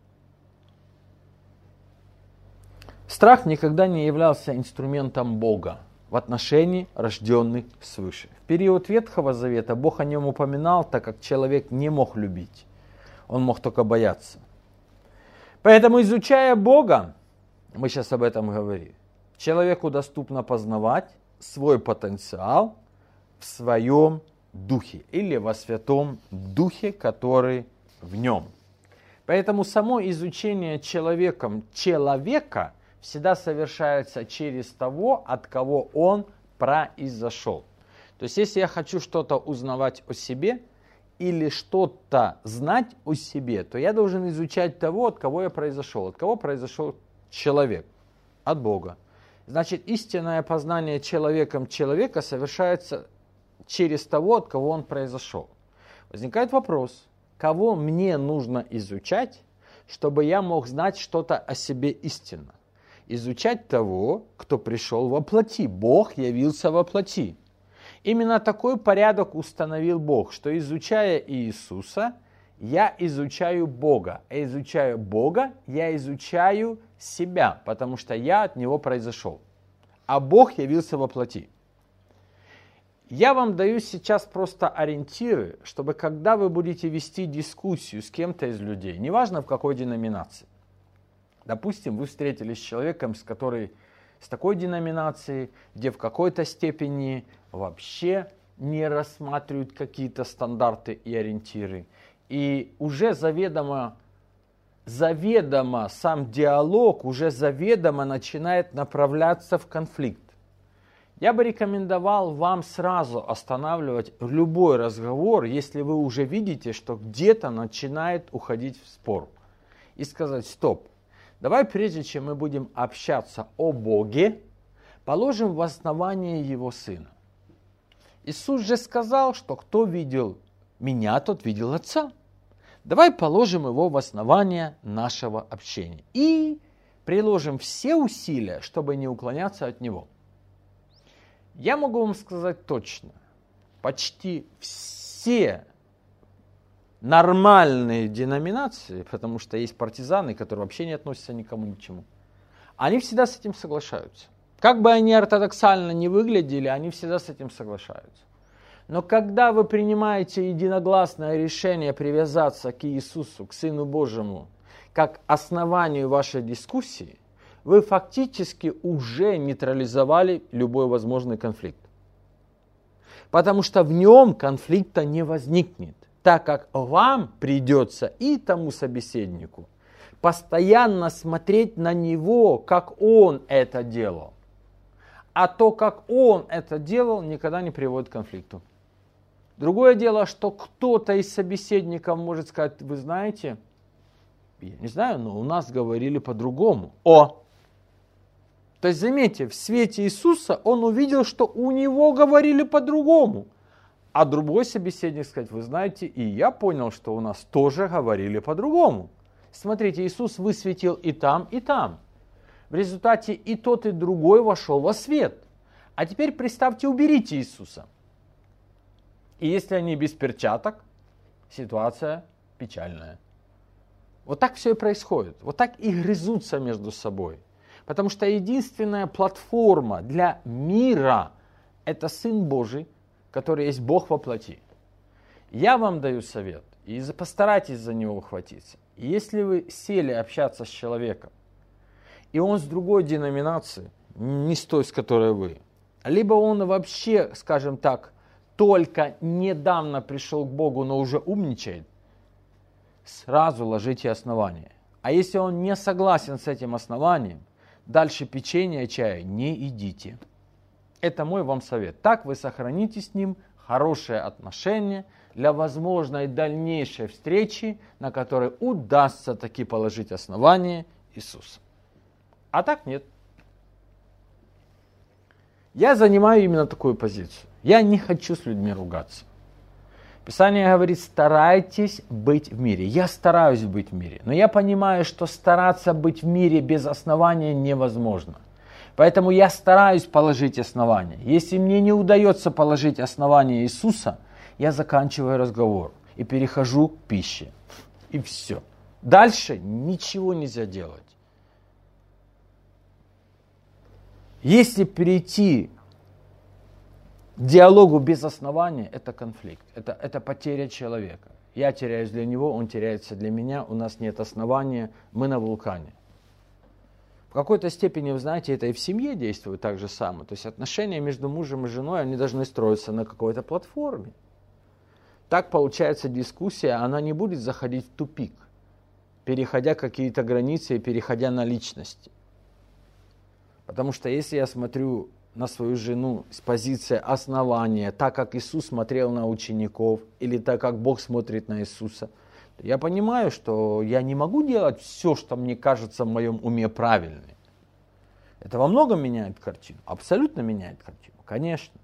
Страх никогда не являлся инструментом Бога в отношении рожденных свыше. В период Ветхого Завета Бог о нем упоминал, так как человек не мог любить. Он мог только бояться. Поэтому, изучая Бога, мы сейчас об этом говорим, человеку доступно познавать свой потенциал в своем духе или во Святом Духе, который в нем. Поэтому само изучение человеком человека всегда совершается через того, от кого он произошел. То есть, если я хочу что-то узнавать о себе или что-то знать о себе, то я должен изучать того, от кого я произошел. От кого произошел человек? От Бога. Значит, истинное познание человеком человека совершается через того, от кого он произошел. Возникает вопрос, кого мне нужно изучать, чтобы я мог знать что-то о себе истинно? Изучать того, кто пришел во плоти. Бог явился во плоти. Именно такой порядок установил Бог, что изучая Иисуса, я изучаю Бога. А изучая Бога, я изучаю себя, потому что я от Него произошел. А Бог явился во плоти. Я вам даю сейчас просто ориентиры, чтобы когда вы будете вести дискуссию с кем-то из людей, неважно в какой деноминации, допустим, вы встретились с человеком, с которой с такой деноминацией, где в какой-то степени вообще не рассматривают какие-то стандарты и ориентиры. И уже заведомо, заведомо сам диалог уже заведомо начинает направляться в конфликт. Я бы рекомендовал вам сразу останавливать любой разговор, если вы уже видите, что где-то начинает уходить в спор. И сказать: стоп. Давай, прежде чем мы будем общаться о Боге, положим в основание Его Сына. Иисус же сказал, что кто видел меня, тот видел Отца. Давай положим Его в основание нашего общения. И приложим все усилия, чтобы не уклоняться от Него. Я могу вам сказать точно, почти все нормальные деноминации, потому что есть партизаны, которые вообще не относятся никому ни к чему, они всегда с этим соглашаются. Как бы они ортодоксально не выглядели, они всегда с этим соглашаются. Но когда вы принимаете единогласное решение привязаться к Иисусу, к Сыну Божьему, как основанию вашей дискуссии, вы фактически уже нейтрализовали любой возможный конфликт. Потому что в нем конфликта не возникнет. так как вам придется и тому собеседнику постоянно смотреть на него, как он это делал. А то, как он это делал, никогда не приводит к конфликту. Другое дело, что кто-то из собеседников может сказать: вы знаете, я не знаю, но у нас говорили по-другому. О! То есть, заметьте, в свете Иисуса он увидел, что у него говорили по-другому. А другой собеседник сказать: вы знаете, и я понял, что у нас тоже говорили по-другому. Смотрите, Иисус высветил и там, и там. В результате и тот, и другой вошел во свет. А теперь представьте, уберите Иисуса. И если они без перчаток, ситуация печальная. Вот так все и происходит. Вот так и грызутся между собой. Потому что единственная платформа для мира – это Сын Божий, который есть Бог во плоти. Я вам даю совет, и постарайтесь за него ухватиться. Если вы сели общаться с человеком, и он с другой деноминации, не с той, с которой вы, либо он вообще, скажем так, только недавно пришел к Богу, но уже умничает, сразу ложите основание. А если он не согласен с этим основанием, дальше печенья, чая не идите. Это мой вам совет. Так вы сохраните с ним хорошие отношения для возможной дальнейшей встречи, на которой удастся таки положить основание Иисуса. А так нет. Я занимаю именно такую позицию. Я не хочу с людьми ругаться. Писание говорит: старайтесь быть в мире. Я стараюсь быть в мире, но я понимаю, что стараться быть в мире без основания невозможно. Поэтому я стараюсь положить основание. Если мне не удается положить основание Иисуса, я заканчиваю разговор и перехожу к пище. И все. Дальше ничего нельзя делать. Если перейти к диалогу без основания, это конфликт, это, это потеря человека. Я теряюсь для него, он теряется для меня, у нас нет основания, мы на вулкане. В какой-то степени, вы знаете, это и в семье действует так же самое. То есть отношения между мужем и женой, они должны строиться на какой-то платформе. Так получается дискуссия, она не будет заходить в тупик, переходя какие-то границы и переходя на личности. Потому что если я смотрю на свою жену с позиции основания, так как Иисус смотрел на учеников, или так как Бог смотрит на Иисуса, то я понимаю, что я не могу делать все, что мне кажется в моем уме правильным. Это во многом меняет картину, абсолютно меняет картину, конечно.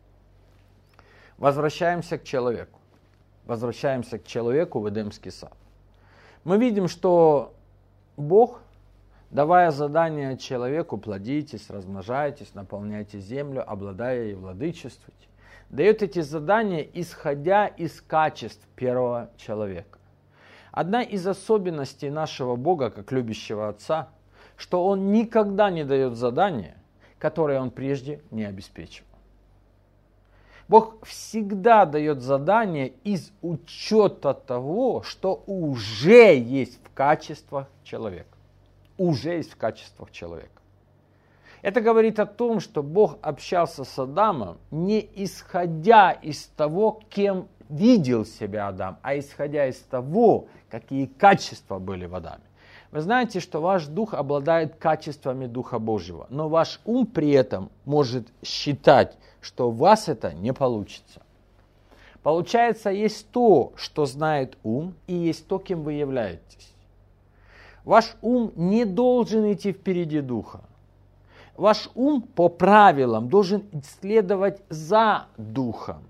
Возвращаемся к человеку. Возвращаемся к человеку в Эдемский сад. Мы видим, что Бог, давая задание человеку: плодитесь, размножайтесь, наполняйте землю, обладая и владычествуйте, дает эти задания, исходя из качеств первого человека. Одна из особенностей нашего Бога, как любящего Отца, что Он никогда не дает задания, которые Он прежде не обеспечивал. Бог всегда дает задания из учета того, что уже есть в качествах человека. Уже есть в качествах человека. Это говорит о том, что Бог общался с Адамом не исходя из того, кем видел себя Адам, а исходя из того, какие качества были в Адаме. Вы знаете, что ваш дух обладает качествами Духа Божьего, но ваш ум при этом может считать, что у вас это не получится. Получается, есть то, что знает ум, и есть то, кем вы являетесь. Ваш ум не должен идти впереди духа. Ваш ум по правилам должен следовать за духом.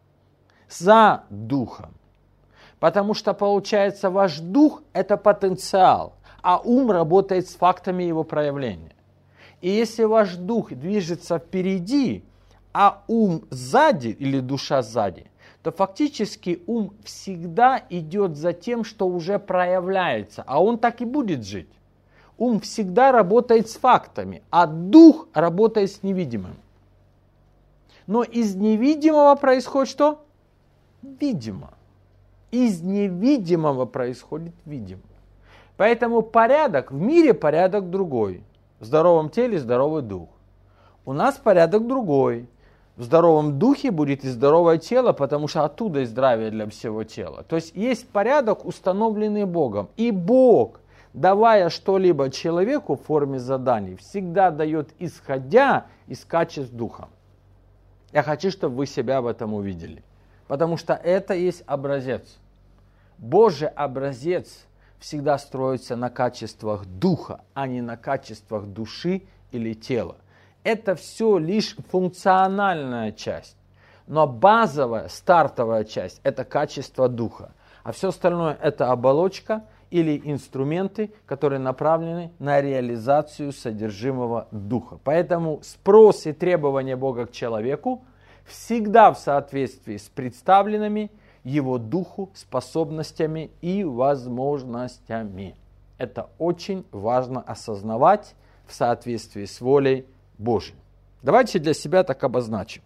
За духом. Потому что, получается, ваш дух – это потенциал, а ум работает с фактами его проявления. И если ваш дух движется впереди, а ум сзади или душа сзади, то фактически ум всегда идет за тем, что уже проявляется, а он так и будет жить. Ум всегда работает с фактами, а дух работает с невидимым. Но из невидимого происходит что? Видимо. Из невидимого происходит видимо. Поэтому порядок, в мире порядок другой. В здоровом теле здоровый дух. У нас порядок другой. В здоровом духе будет и здоровое тело, потому что оттуда и здравие для всего тела. То есть есть порядок, установленный Богом. И Бог, давая что-либо человеку в форме заданий, всегда дает, исходя из качеств духа. Я хочу, чтобы вы себя в этом увидели. Потому что это есть образец. Божий образец всегда строится на качествах духа, а не на качествах души или тела. Это все лишь функциональная часть. Но базовая, стартовая часть – это качество духа. А все остальное – это оболочка или инструменты, которые направлены на реализацию содержимого духа. Поэтому спрос и требования Бога к человеку всегда в соответствии с представленными его духу, способностями и возможностями. Это очень важно осознавать в соответствии с волей Божьей. Давайте для себя так обозначим.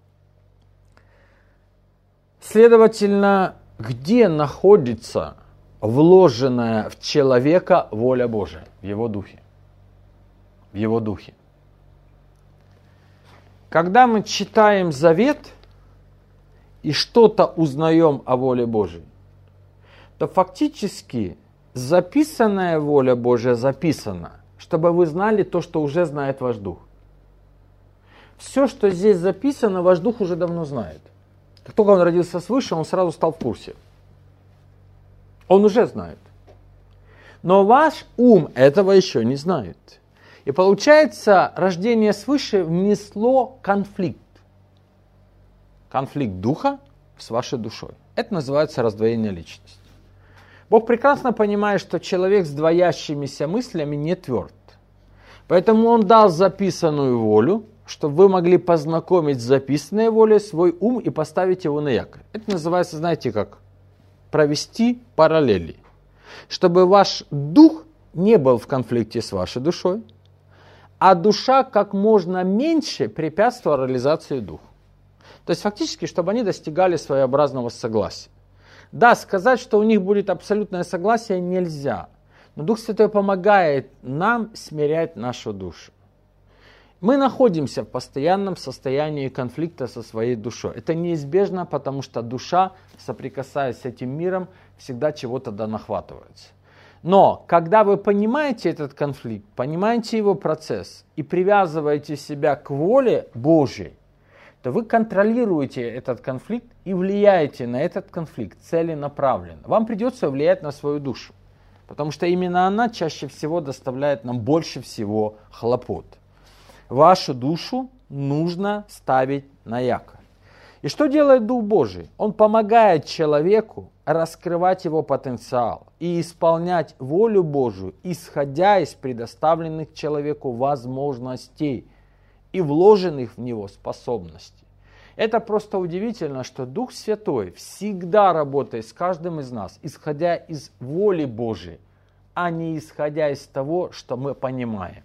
Следовательно, где находится вложенная в человека воля Божия? В его духе. В его духе. Когда мы читаем Завет и что-то узнаем о воле Божией, то фактически записанная воля Божия записана, чтобы вы знали то, что уже знает ваш дух. Все, что здесь записано, ваш дух уже давно знает. Как только он родился свыше, он сразу стал в курсе. Он уже знает. Но ваш ум этого еще не знает. И получается, рождение свыше внесло конфликт. Конфликт духа с вашей душой. Это называется раздвоение личности. Бог прекрасно понимает, что человек с двоящимися мыслями не тверд. Поэтому Он дал записанную волю, чтобы вы могли познакомить с записанной волей свой ум и поставить его на якорь. Это называется, знаете как, провести параллели. Чтобы ваш дух не был в конфликте с вашей душой, а душа как можно меньше препятствовала реализации духа. То есть фактически, чтобы они достигали своеобразного согласия. Да, сказать, что у них будет абсолютное согласие, нельзя. Но Дух Святой помогает нам смирять нашу душу. Мы находимся в постоянном состоянии конфликта со своей душой. Это неизбежно, потому что душа, соприкасаясь с этим миром, всегда чего-то донахватывается. Но когда вы понимаете этот конфликт, понимаете его процесс и привязываете себя к воле Божьей, то вы контролируете этот конфликт и влияете на этот конфликт целенаправленно. Вам придется влиять на свою душу, потому что именно она чаще всего доставляет нам больше всего хлопот. Вашу душу нужно ставить на якорь. И что делает Дух Божий? Он помогает человеку раскрывать его потенциал и исполнять волю Божию, исходя из предоставленных человеку возможностей и вложенных в него способностей. Это просто удивительно, что Дух Святой всегда работает с каждым из нас, исходя из воли Божией, а не исходя из того, что мы понимаем.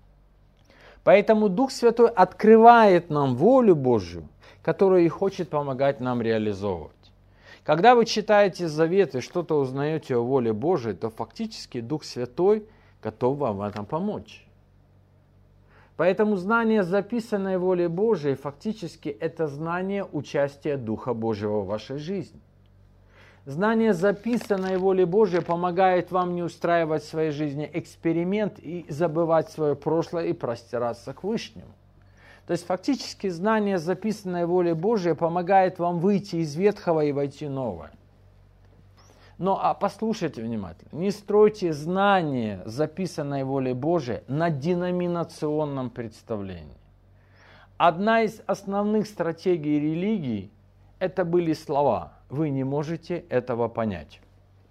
Поэтому Дух Святой открывает нам волю Божью, которую и хочет помогать нам реализовывать. Когда вы читаете Завет и что-то узнаете о воле Божией, то фактически Дух Святой готов вам в этом помочь. Поэтому знание записанной воли Божией фактически это знание участия Духа Божьего в вашей жизни. Знание записанной воли Божией помогает вам не устраивать в своей жизни эксперимент и забывать свое прошлое и простираться к Вышнему. То есть фактически знание записанной воли Божией помогает вам выйти из ветхого и войти в новое. Но а послушайте внимательно, не стройте знание записанной воли Божией на деноминационном представлении. Одна из основных стратегий религии это были слова. Вы не можете этого понять.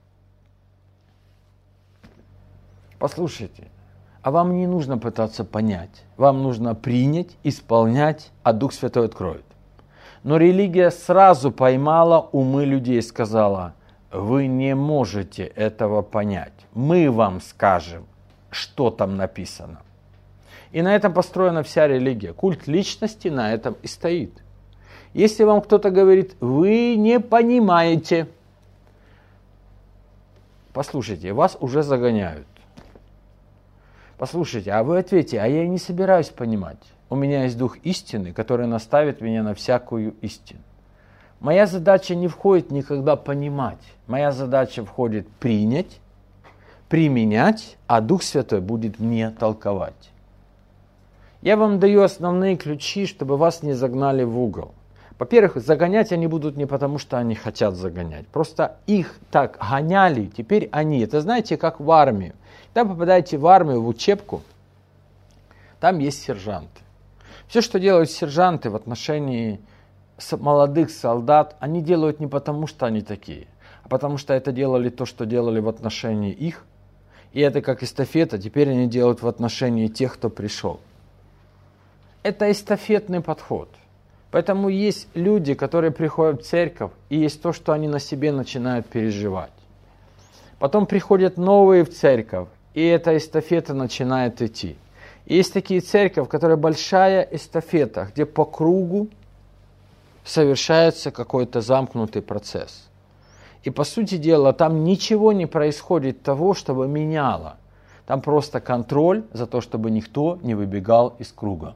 Послушайте, а вам не нужно пытаться понять. Вам нужно принять, исполнять, а Дух Святой откроет. Но религия сразу поймала умы людей и сказала, вы не можете этого понять. Мы вам скажем, что там написано. И на этом построена вся религия. Культ личности на этом и стоит. Если вам кто-то говорит, вы не понимаете, послушайте, вас уже загоняют. Послушайте, а вы ответьте, а я и не собираюсь понимать. У меня есть Дух истины, который наставит меня на всякую истину. Моя задача не входит никогда понимать. Моя задача входит принять, применять, а Дух Святой будет мне толковать. Я вам даю основные ключи, чтобы вас не загнали в угол. Во-первых, загонять они будут не потому, что они хотят загонять. Просто их так гоняли, теперь они. Это знаете, как в армию. Когда попадаете в армию, в учебку, там есть сержанты. Все, что делают сержанты в отношении молодых солдат, они делают не потому, что они такие, а потому что это делали то, что делали в отношении их. И это как эстафета, теперь они делают в отношении тех, кто пришел. Это эстафетный подход. Поэтому есть люди, которые приходят в церковь, и есть то, что они на себе начинают переживать. Потом приходят новые в церковь, и эта эстафета начинает идти. И есть такие церкви, которая большая эстафета, где по кругу совершается какой-то замкнутый процесс. И по сути дела, там ничего не происходит того, чтобы меняло. Там просто контроль за то, чтобы никто не выбегал из круга.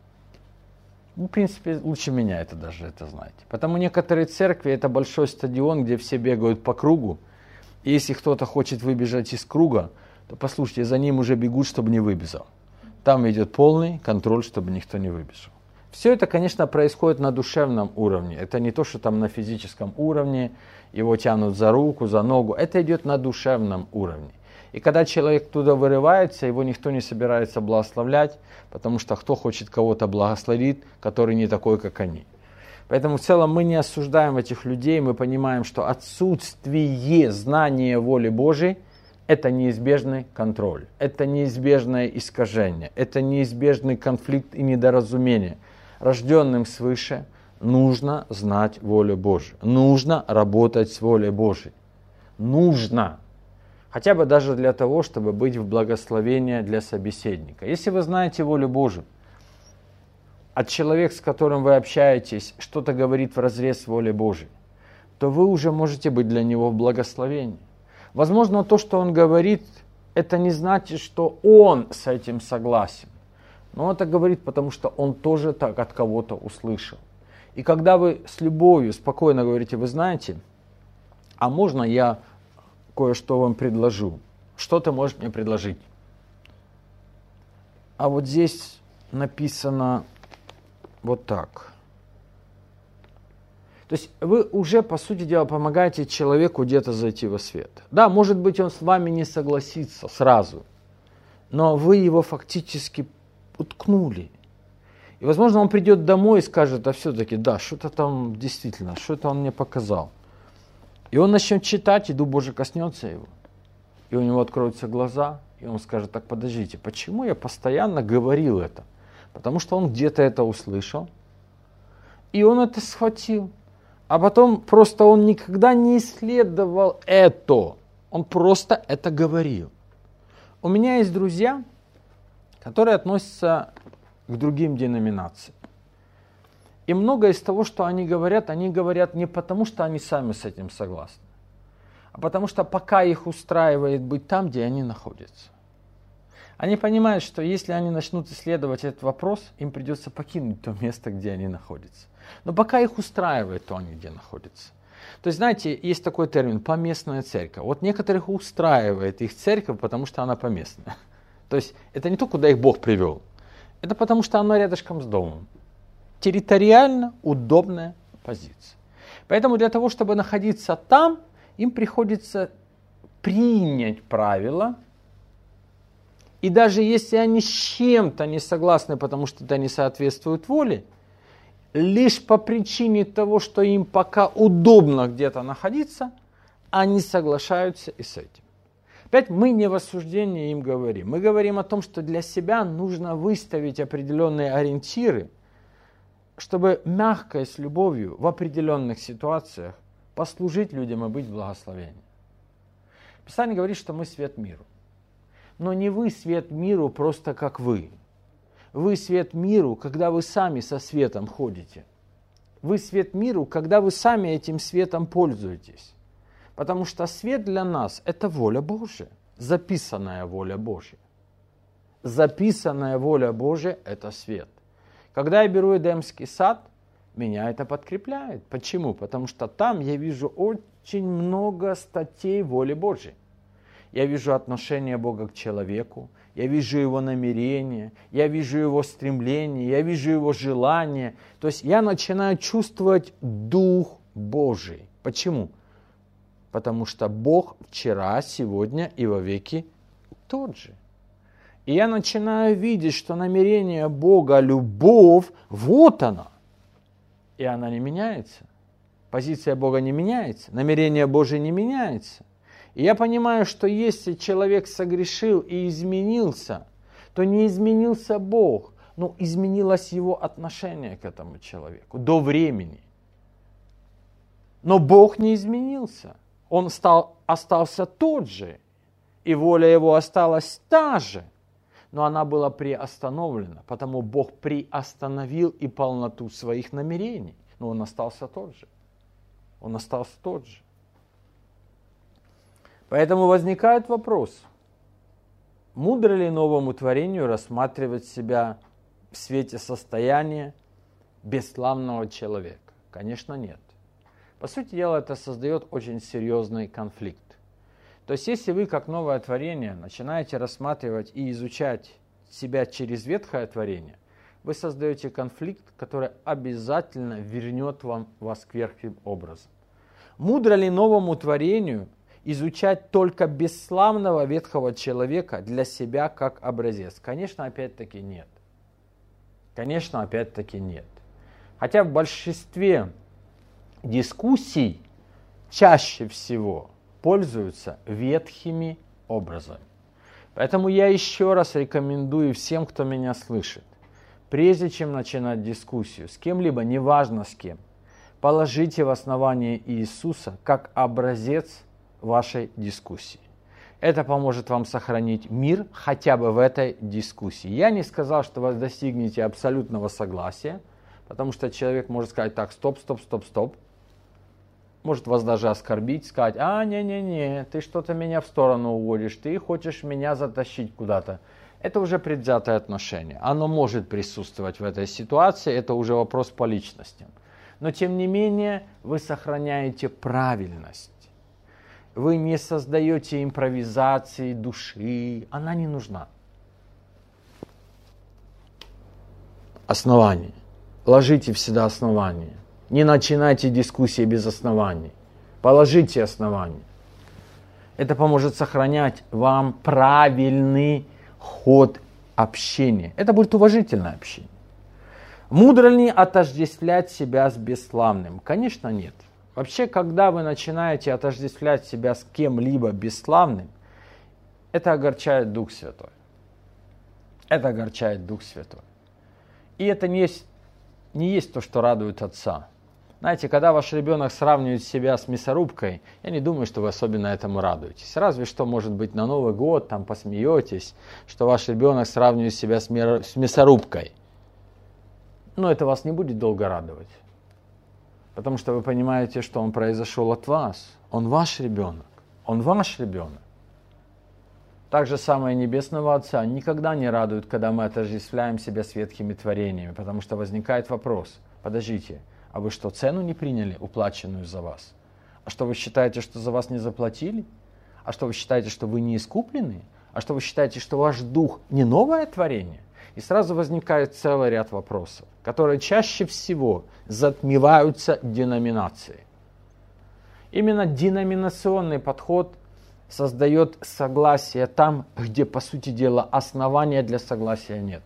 В принципе, лучше меня это даже это знать. Потому некоторые церкви это большой стадион, где все бегают по кругу. И если кто-то хочет выбежать из круга, то послушайте, за ним уже бегут, чтобы не выбежал. Там идет полный контроль, чтобы никто не выбежал. Все это, конечно, происходит на душевном уровне. Это не то, что там на физическом уровне, его тянут за руку, за ногу. Это идет на душевном уровне. И когда человек туда вырывается, его никто не собирается благословлять, потому что кто хочет кого-то благословить, который не такой, как они. Поэтому в целом мы не осуждаем этих людей, мы понимаем, что отсутствие знания воли Божией – это неизбежный контроль, это неизбежное искажение, это неизбежный конфликт и недоразумение. Рожденным свыше нужно знать волю Божию, нужно работать с волей Божией, нужно. Хотя бы даже для того, чтобы быть в благословении для собеседника. Если вы знаете волю Божию, а человек, с которым вы общаетесь, что-то говорит вразрез воли Божией, то вы уже можете быть для него в благословении. Возможно, то, что он говорит, это не значит, что он с этим согласен. Но он это говорит, потому что он тоже так от кого-то услышал. И когда вы с любовью, спокойно говорите, вы знаете, а можно я кое-что вам предложу? Что ты можешь мне предложить? А вот здесь написано вот так. То есть вы уже, по сути дела, помогаете человеку где-то зайти во свет. Да, может быть, он с вами не согласится сразу, но вы его фактически уткнули. И, возможно, он придет домой и скажет, а все-таки, да, что-то там действительно, что-то он мне показал. И он начнет читать, и Дух Божий коснется его. И у него откроются глаза, и он скажет, так подождите, почему я постоянно говорил это? Потому что он где-то это услышал, и он это схватил. А потом просто он никогда не исследовал это, он просто это говорил. У меня есть друзья, которые относятся к другим деноминациям. И многое из того, что они говорят, они говорят не потому, что они сами с этим согласны, а потому что пока их устраивает быть там, где они находятся. Они понимают, что если они начнут исследовать этот вопрос, им придется покинуть то место, где они находятся. Но пока их устраивает, то они где находятся. То есть, знаете, есть такой термин «поместная церковь». Вот некоторых устраивает их церковь, потому что она поместная. То есть это не то, куда их Бог привел. Это потому, что она рядышком с домом. Территориально удобная позиция. Поэтому для того, чтобы находиться там, им приходится принять правила. И даже если они с чем-то не согласны, потому что это не соответствует воле, лишь по причине того, что им пока удобно где-то находиться, они соглашаются и с этим. Опять мы не в осуждении им говорим. Мы говорим о том, что для себя нужно выставить определенные ориентиры, чтобы мягко и с любовью в определенных ситуациях послужить людям и быть благословением. Писание говорит, что мы свет миру. Но не вы свет миру просто как вы. Вы свет миру, когда вы сами со светом ходите. Вы свет миру, когда вы сами этим светом пользуетесь. Потому что свет для нас – это воля Божья, записанная воля Божья. записанная воля Божия – это свет. Когда я беру Эдемский сад, меня это подкрепляет. Почему? Потому что там я вижу очень много статей воли Божьей. Я вижу отношение Бога к человеку, я вижу его намерения, я вижу его стремление, я вижу его желание. То есть я начинаю чувствовать Дух Божий. Почему? Потому что Бог вчера, сегодня и во веки тот же. И я начинаю видеть, что намерение Бога, любовь, вот она. И она не меняется. Позиция Бога не меняется, намерение Божие не меняется. И я понимаю, что если человек согрешил и изменился, то не изменился Бог, но изменилось его отношение к этому человеку до времени. Но Бог не изменился. Он стал, остался тот же, и воля его осталась та же, но она была приостановлена, потому Бог приостановил и полноту своих намерений. Но он остался тот же. Он остался тот же. Поэтому возникает вопрос, мудро ли новому творению рассматривать себя в свете состояния бесславного человека? Конечно, нет. По сути дела, это создает очень серьезный конфликт. То есть, если вы, как новое творение, начинаете рассматривать и изучать себя через ветхое творение, вы создаете конфликт, который обязательно вернет вам вас к верхним образом. Мудро ли новому творению изучать только бесславного ветхого человека для себя как образец? Конечно, опять-таки нет. Конечно, опять-таки нет. Хотя в большинстве дискуссий чаще всего пользуются ветхими образами. Поэтому я еще раз рекомендую всем, кто меня слышит, прежде чем начинать дискуссию с кем-либо, неважно с кем, положите в основание Иисуса как образец вашей дискуссии. Это поможет вам сохранить мир хотя бы в этой дискуссии. Я не сказал, что вы достигнете абсолютного согласия, потому что человек может сказать так, стоп, стоп, стоп, стоп. Может вас даже оскорбить, сказать, а, не-не-не, ты что-то меня в сторону уводишь, ты хочешь меня затащить куда-то. Это уже предвзятое отношение. Оно может присутствовать в этой ситуации, это уже вопрос по личностям. Но тем не менее вы сохраняете правильность. Вы не создаете импровизации души, она не нужна. Основание. Ложите всегда основание. Не начинайте дискуссии без оснований. Положите основания. Это поможет сохранять вам правильный ход общения. Это будет уважительное общение. Мудро ли отождествлять себя с бесславным? Конечно, нет. Вообще, когда вы начинаете отождествлять себя с кем-либо бесславным, это огорчает Дух Святой. Это огорчает Дух Святой. И это не есть, не есть то, что радует Отца. Знаете, когда ваш ребенок сравнивает себя с мясорубкой, я не думаю, что вы особенно этому радуетесь. Разве что, может быть, на Новый год там посмеетесь, что ваш ребенок сравнивает себя с мясорубкой. Но это вас не будет долго радовать. Потому что вы понимаете, что он произошел от вас. Он ваш ребенок. Он ваш ребенок. Так же самое Небесного Отца никогда не радует, когда мы отождествляем себя с ветхими творениями. Потому что возникает вопрос. Подождите, а вы что, цену не приняли, уплаченную за вас? А что, вы считаете, что за вас не заплатили? А что, вы считаете, что вы не искуплены? А что, вы считаете, что ваш дух не новое творение? И сразу возникает целый ряд вопросов, которые чаще всего затмеваются деноминацией. Именно деноминационный подход создает согласие там, где, по сути дела, основания для согласия нет.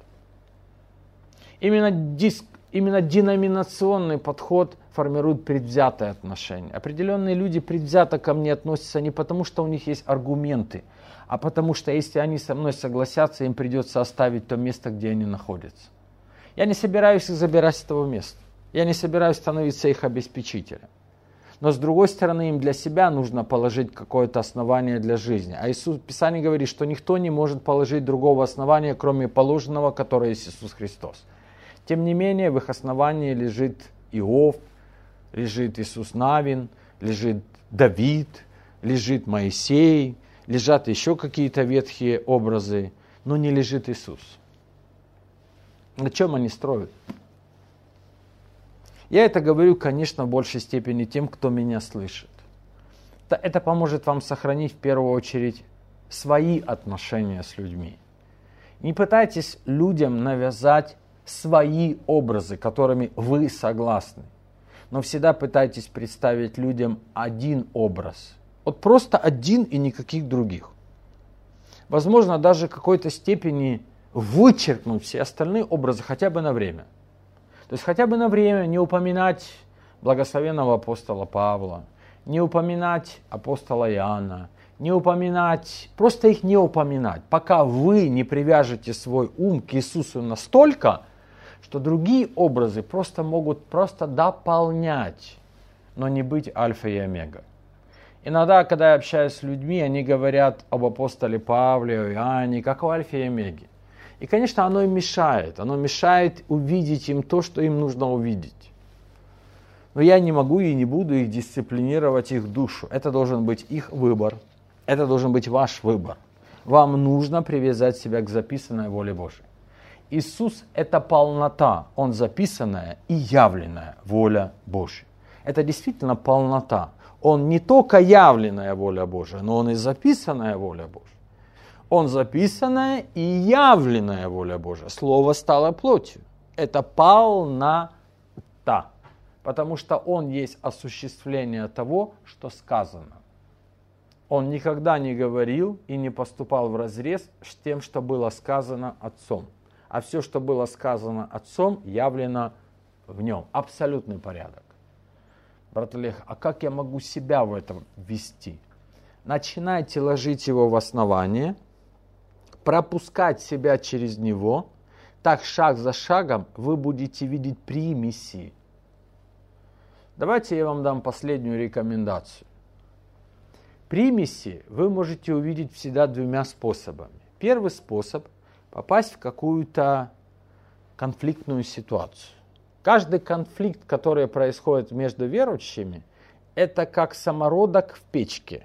Именно, диск, именно деноминационный подход формирует предвзятое отношение. Определенные люди предвзято ко мне относятся не потому, что у них есть аргументы, а потому что если они со мной согласятся, им придется оставить то место, где они находятся. Я не собираюсь их забирать с того места. Я не собираюсь становиться их обеспечителем. Но с другой стороны, им для себя нужно положить какое-то основание для жизни. А Иисус в Писании говорит, что никто не может положить другого основания, кроме положенного, которое есть Иисус Христос. Тем не менее, в их основании лежит Иов, лежит Иисус Навин, лежит Давид, лежит Моисей, лежат еще какие-то ветхие образы. но не лежит Иисус. На чем они строят? Я это говорю, конечно, в большей степени тем, кто меня слышит. Это поможет вам сохранить в первую очередь свои отношения с людьми. Не пытайтесь людям навязать свои образы, которыми вы согласны. Но всегда пытайтесь представить людям один образ. Вот просто один и никаких других. Возможно, даже в какой-то степени вычеркнуть все остальные образы хотя бы на время. То есть хотя бы на время не упоминать благословенного апостола Павла, не упоминать апостола Иоанна, не упоминать, просто их не упоминать, пока вы не привяжете свой ум к Иисусу настолько, что другие образы просто могут просто дополнять, но не быть альфа и омега. Иногда, когда я общаюсь с людьми, они говорят об апостоле Павле, о Иоанне, как о альфе и омеге. И, конечно, оно им мешает. Оно мешает увидеть им то, что им нужно увидеть. Но я не могу и не буду их дисциплинировать, их душу. Это должен быть их выбор. Это должен быть ваш выбор. Вам нужно привязать себя к записанной воле Божией. Иисус – это полнота. Он записанная и явленная воля Божья. Это действительно полнота. Он не только явленная воля Божия, но он и записанная воля Божия. Он записанная и явленная воля Божия. Слово стало плотью. Это полнота. Потому что Он есть осуществление того, что сказано. Он никогда не говорил и не поступал вразрез с тем, что было сказано Отцом. А все, что было сказано Отцом, явлено в Нем. Абсолютный порядок. Брат Олег, а как я могу себя в этом ввести? Начинайте ложить его в основание, пропускать себя через него, так шаг за шагом вы будете видеть примеси. Давайте я вам дам последнюю рекомендацию. Примеси вы можете увидеть всегда двумя способами. Первый способ – попасть в какую-то конфликтную ситуацию. Каждый конфликт, который происходит между верующими, это как самородок в печке.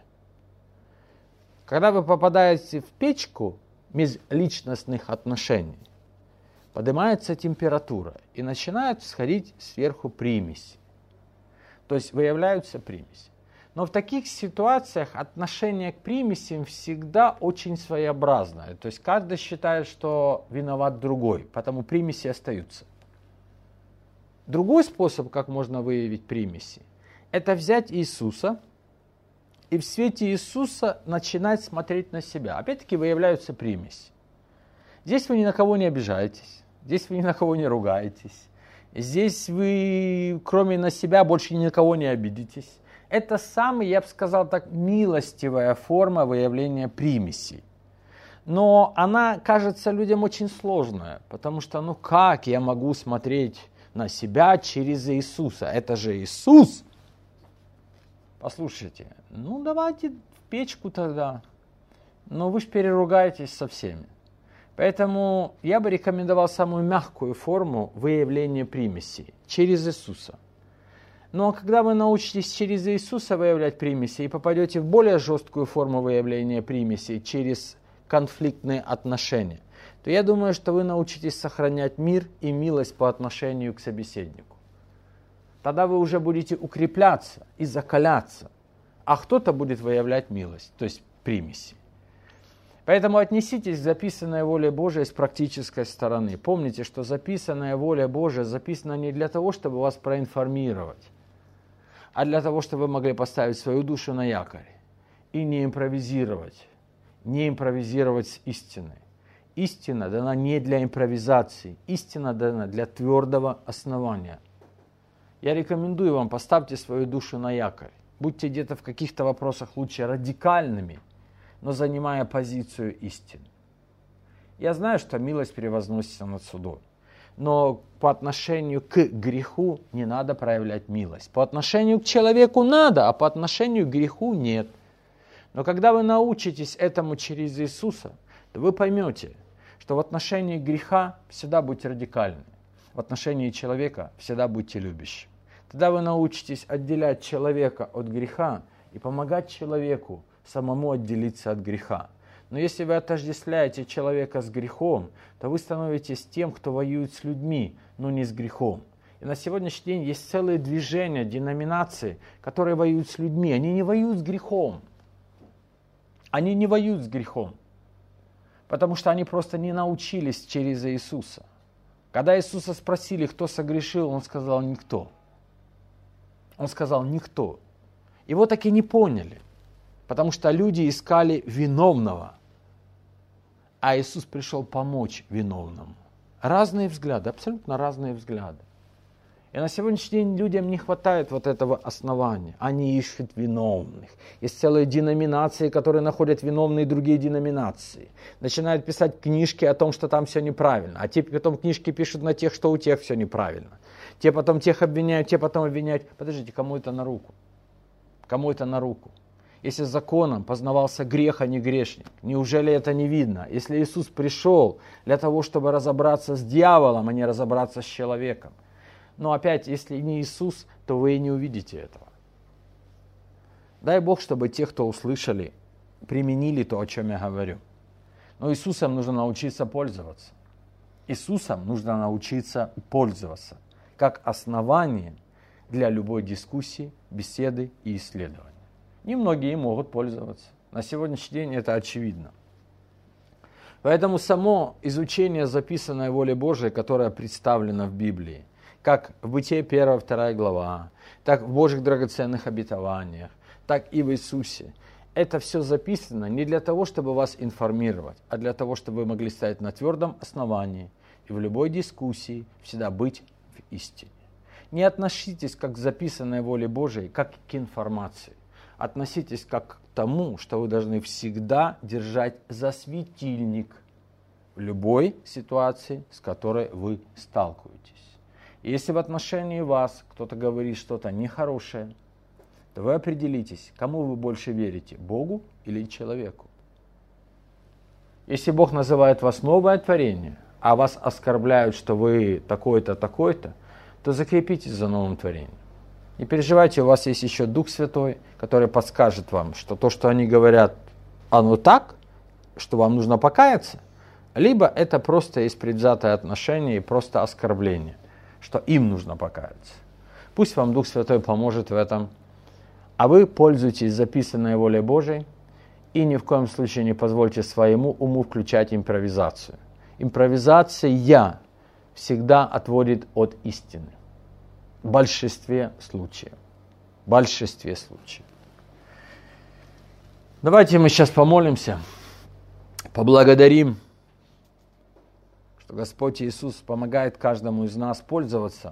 Когда вы попадаете в печку межличностных отношений, поднимается температура и начинают сходить сверху примеси. То есть выявляются примеси. Но в таких ситуациях отношение к примесям всегда очень своеобразное. То есть каждый считает, что виноват другой, потому примеси остаются. Другой способ, как можно выявить примеси, это взять Иисуса и в свете Иисуса начинать смотреть на себя. Опять-таки выявляются примеси. Здесь вы ни на кого не обижаетесь, здесь вы ни на кого не ругаетесь, здесь вы, кроме на себя, больше ни на кого не обидитесь. Это самая, я бы сказал так, милостивая форма выявления примесей. Но она кажется людям очень сложная, потому что, ну как я могу смотреть на себя через Иисуса? Это же Иисус! Послушайте, ну давайте в печку тогда, но вы же переругаетесь со всеми. Поэтому я бы рекомендовал самую мягкую форму выявления примесей через Иисуса. Но когда вы научитесь через Иисуса выявлять примеси и попадете в более жесткую форму выявления примесей через конфликтные отношения, то я думаю, что вы научитесь сохранять мир и милость по отношению к собеседнику. Тогда вы уже будете укрепляться и закаляться, а кто-то будет выявлять милость, то есть примеси. Поэтому отнеситесь к записанной воле Божией с практической стороны. Помните, что записанная воля Божия записана не для того, чтобы вас проинформировать, а для того, чтобы вы могли поставить свою душу на якорь и не импровизировать, не импровизировать с истиной. Истина дана не для импровизации, истина дана для твердого основания. Я рекомендую вам, поставьте свою душу на якорь. Будьте где-то в каких-то вопросах лучше радикальными, но занимая позицию истины. Я знаю, что милость превозносится над судом, но по отношению к греху не надо проявлять милость. По отношению к человеку надо, а по отношению к греху нет. Но когда вы научитесь этому через Иисуса, то вы поймете, что в отношении греха всегда будьте радикальны, в отношении человека всегда будьте любящими. Тогда вы научитесь отделять человека от греха и помогать человеку самому отделиться от греха. Но если вы отождествляете человека с грехом, то вы становитесь тем, кто воюет с людьми, но не с грехом. И на сегодняшний день есть целые движения, деноминации, которые воюют с людьми. Они не воюют с грехом. Они не воюют с грехом, потому что они просто не научились через Иисуса. Когда Иисуса спросили, кто согрешил, Он сказал: никто. Он сказал: никто. Его так и не поняли, потому что люди искали виновного, а Иисус пришел помочь виновному. Разные взгляды, абсолютно разные взгляды. И на сегодняшний день людям не хватает вот этого основания. Они ищут виновных. Есть целые деноминации, которые находят виновные другие деноминации. Начинают писать книжки о том, что там все неправильно. А те потом книжки пишут на тех, что у тех все неправильно. Те потом тех обвиняют, те потом обвиняют. Подождите, кому это на руку? Кому это на руку? Если законом познавался грех, а не грешник, неужели это не видно? Если Иисус пришел для того, чтобы разобраться с дьяволом, а не разобраться с человеком. Но опять, если не Иисус, то вы и не увидите этого. Дай Бог, чтобы те, кто услышали, применили то, о чем я говорю. Но Иисусом нужно научиться пользоваться. Иисусом нужно научиться пользоваться как основание для любой дискуссии, беседы и исследования. Немногие могут пользоваться. На сегодняшний день это очевидно. Поэтому само изучение записанной воли Божией, которая представлена в Библии, как в Бытие первая, вторая глава, так в Божьих драгоценных обетованиях, так и в Иисусе. Это все записано не для того, чтобы вас информировать, а для того, чтобы вы могли стоять на твердом основании и в любой дискуссии всегда быть в истине. Не относитесь как к записанной воле Божией, как к информации. Относитесь как к тому, что вы должны всегда держать за светильник в любой ситуации, с которой вы сталкиваетесь. Если в отношении вас кто-то говорит что-то нехорошее, то вы определитесь, кому вы больше верите, Богу или человеку. Если Бог называет вас новое творение, а вас оскорбляют, что вы такой-то, такой-то, то закрепитесь за новым творением. Не переживайте, у вас есть еще Дух Святой, который подскажет вам, что то, что они говорят, оно так, что вам нужно покаяться, либо это просто есть предвзятое отношение и просто оскорбление, что им нужно покаяться. Пусть вам Дух Святой поможет в этом, а вы пользуйтесь записанной волей Божией и ни в коем случае не позвольте своему уму включать импровизацию. Импровизация всегда отводит от истины. В большинстве случаев. В большинстве случаев. Давайте мы сейчас помолимся, поблагодарим, что Господь Иисус помогает каждому из нас пользоваться.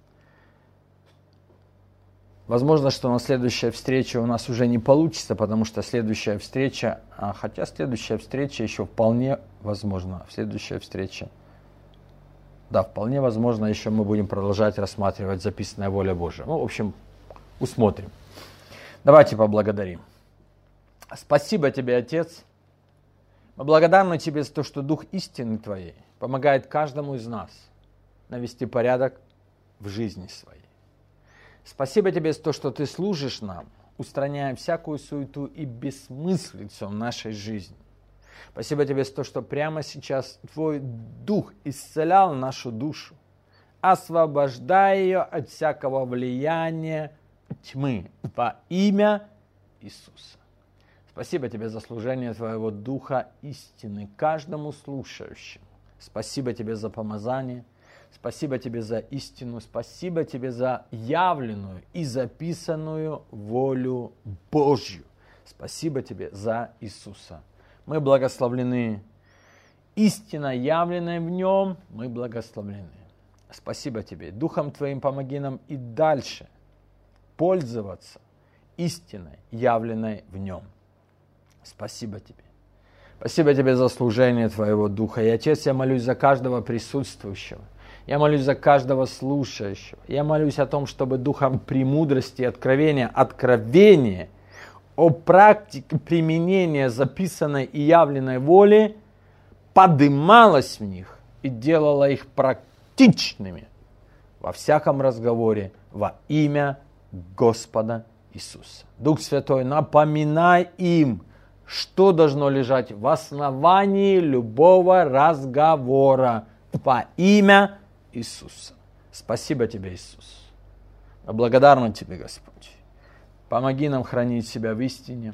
Возможно, что на следующей встрече у нас уже не получится, потому что следующая встреча, а хотя следующая встреча еще вполне возможно, следующая встреча, да, вполне возможно, еще мы будем продолжать рассматривать записанная воля Божия. Ну, в общем, усмотрим. Давайте поблагодарим. Спасибо Тебе, Отец. Мы благодарны Тебе за то, что Дух истины Твоей помогает каждому из нас навести порядок в жизни своей. Спасибо Тебе за то, что Ты служишь нам, устраняя всякую суету и бессмыслицу в нашей жизни. Спасибо Тебе за то, что прямо сейчас Твой Дух исцелял нашу душу, освобождая ее от всякого влияния тьмы во имя Иисуса. Спасибо Тебе за служение Твоего Духа истины каждому слушающему. Спасибо Тебе за помазание. Спасибо Тебе за истину. Спасибо Тебе за явленную и записанную волю Божью. Спасибо Тебе за Иисуса. Мы благословлены. Истина, явленная в Нем, мы благословлены. Спасибо Тебе. Духом Твоим помоги нам и дальше пользоваться истиной, явленной в Нем. Спасибо Тебе. Спасибо Тебе за служение Твоего Духа. И, Отец, я молюсь за каждого присутствующего. Я молюсь за каждого слушающего. Я молюсь о том, чтобы Духом премудрости, откровения, откровения о практике применения записанной и явленной воли подымалась в них и делала их практичными во всяком разговоре во имя Господа Иисуса. Дух Святой, напоминай им что должно лежать в основании любого разговора во имя Иисуса. Спасибо тебе, Иисус. Мы благодарны тебе, Господь. Помоги нам хранить себя в истине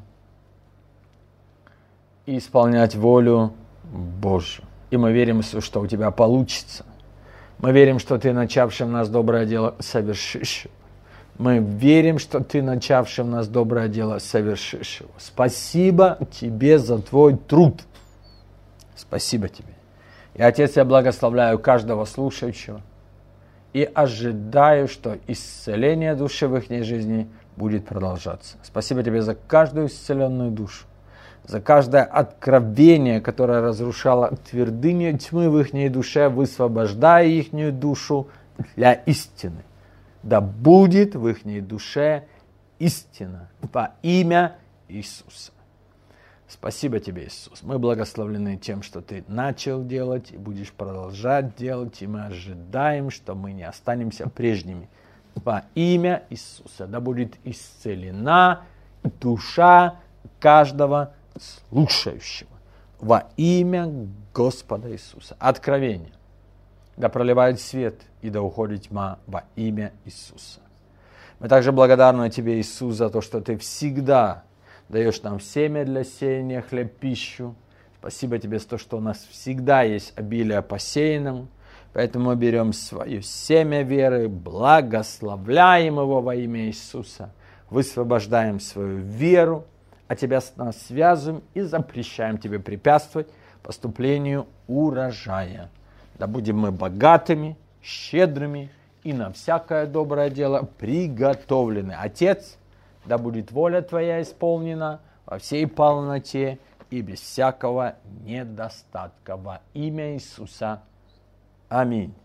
и исполнять волю Божью. И мы верим, Иисус, что у тебя получится. Мы верим, что ты, начавший в нас доброе дело, совершишь. Мы верим, что ты, начавший в нас доброе дело, совершишь его. Спасибо тебе за твой труд. Спасибо тебе. И, Отец, я благословляю каждого слушающего и ожидаю, что исцеление души в их жизни будет продолжаться. Спасибо тебе за каждую исцеленную душу, за каждое откровение, которое разрушало твердыню тьмы в их душе, высвобождая их душу для истины. Да будет в их душе истина во имя Иисуса. Спасибо тебе, Иисус. Мы благословлены тем, что ты начал делать и будешь продолжать делать, и мы ожидаем, что мы не останемся прежними. Во имя Иисуса да будет исцелена душа каждого слушающего. Во имя Господа Иисуса. Откровение. Да проливает свет и да уходит тьма во имя Иисуса. Мы также благодарны тебе, Иисус, за то, что ты всегда даешь нам семя для сеяния, хлеб, пищу. Спасибо тебе за то, что у нас всегда есть обилие посеянным. Поэтому мы берем свое семя веры, благословляем его во имя Иисуса, высвобождаем свою веру, а тебя с нас связываем и запрещаем тебе препятствовать поступлению урожая. Да будем мы богатыми, щедрыми и на всякое доброе дело приготовлены. Отец, да будет воля Твоя исполнена во всей полноте и без всякого недостатка во имя Иисуса. Аминь.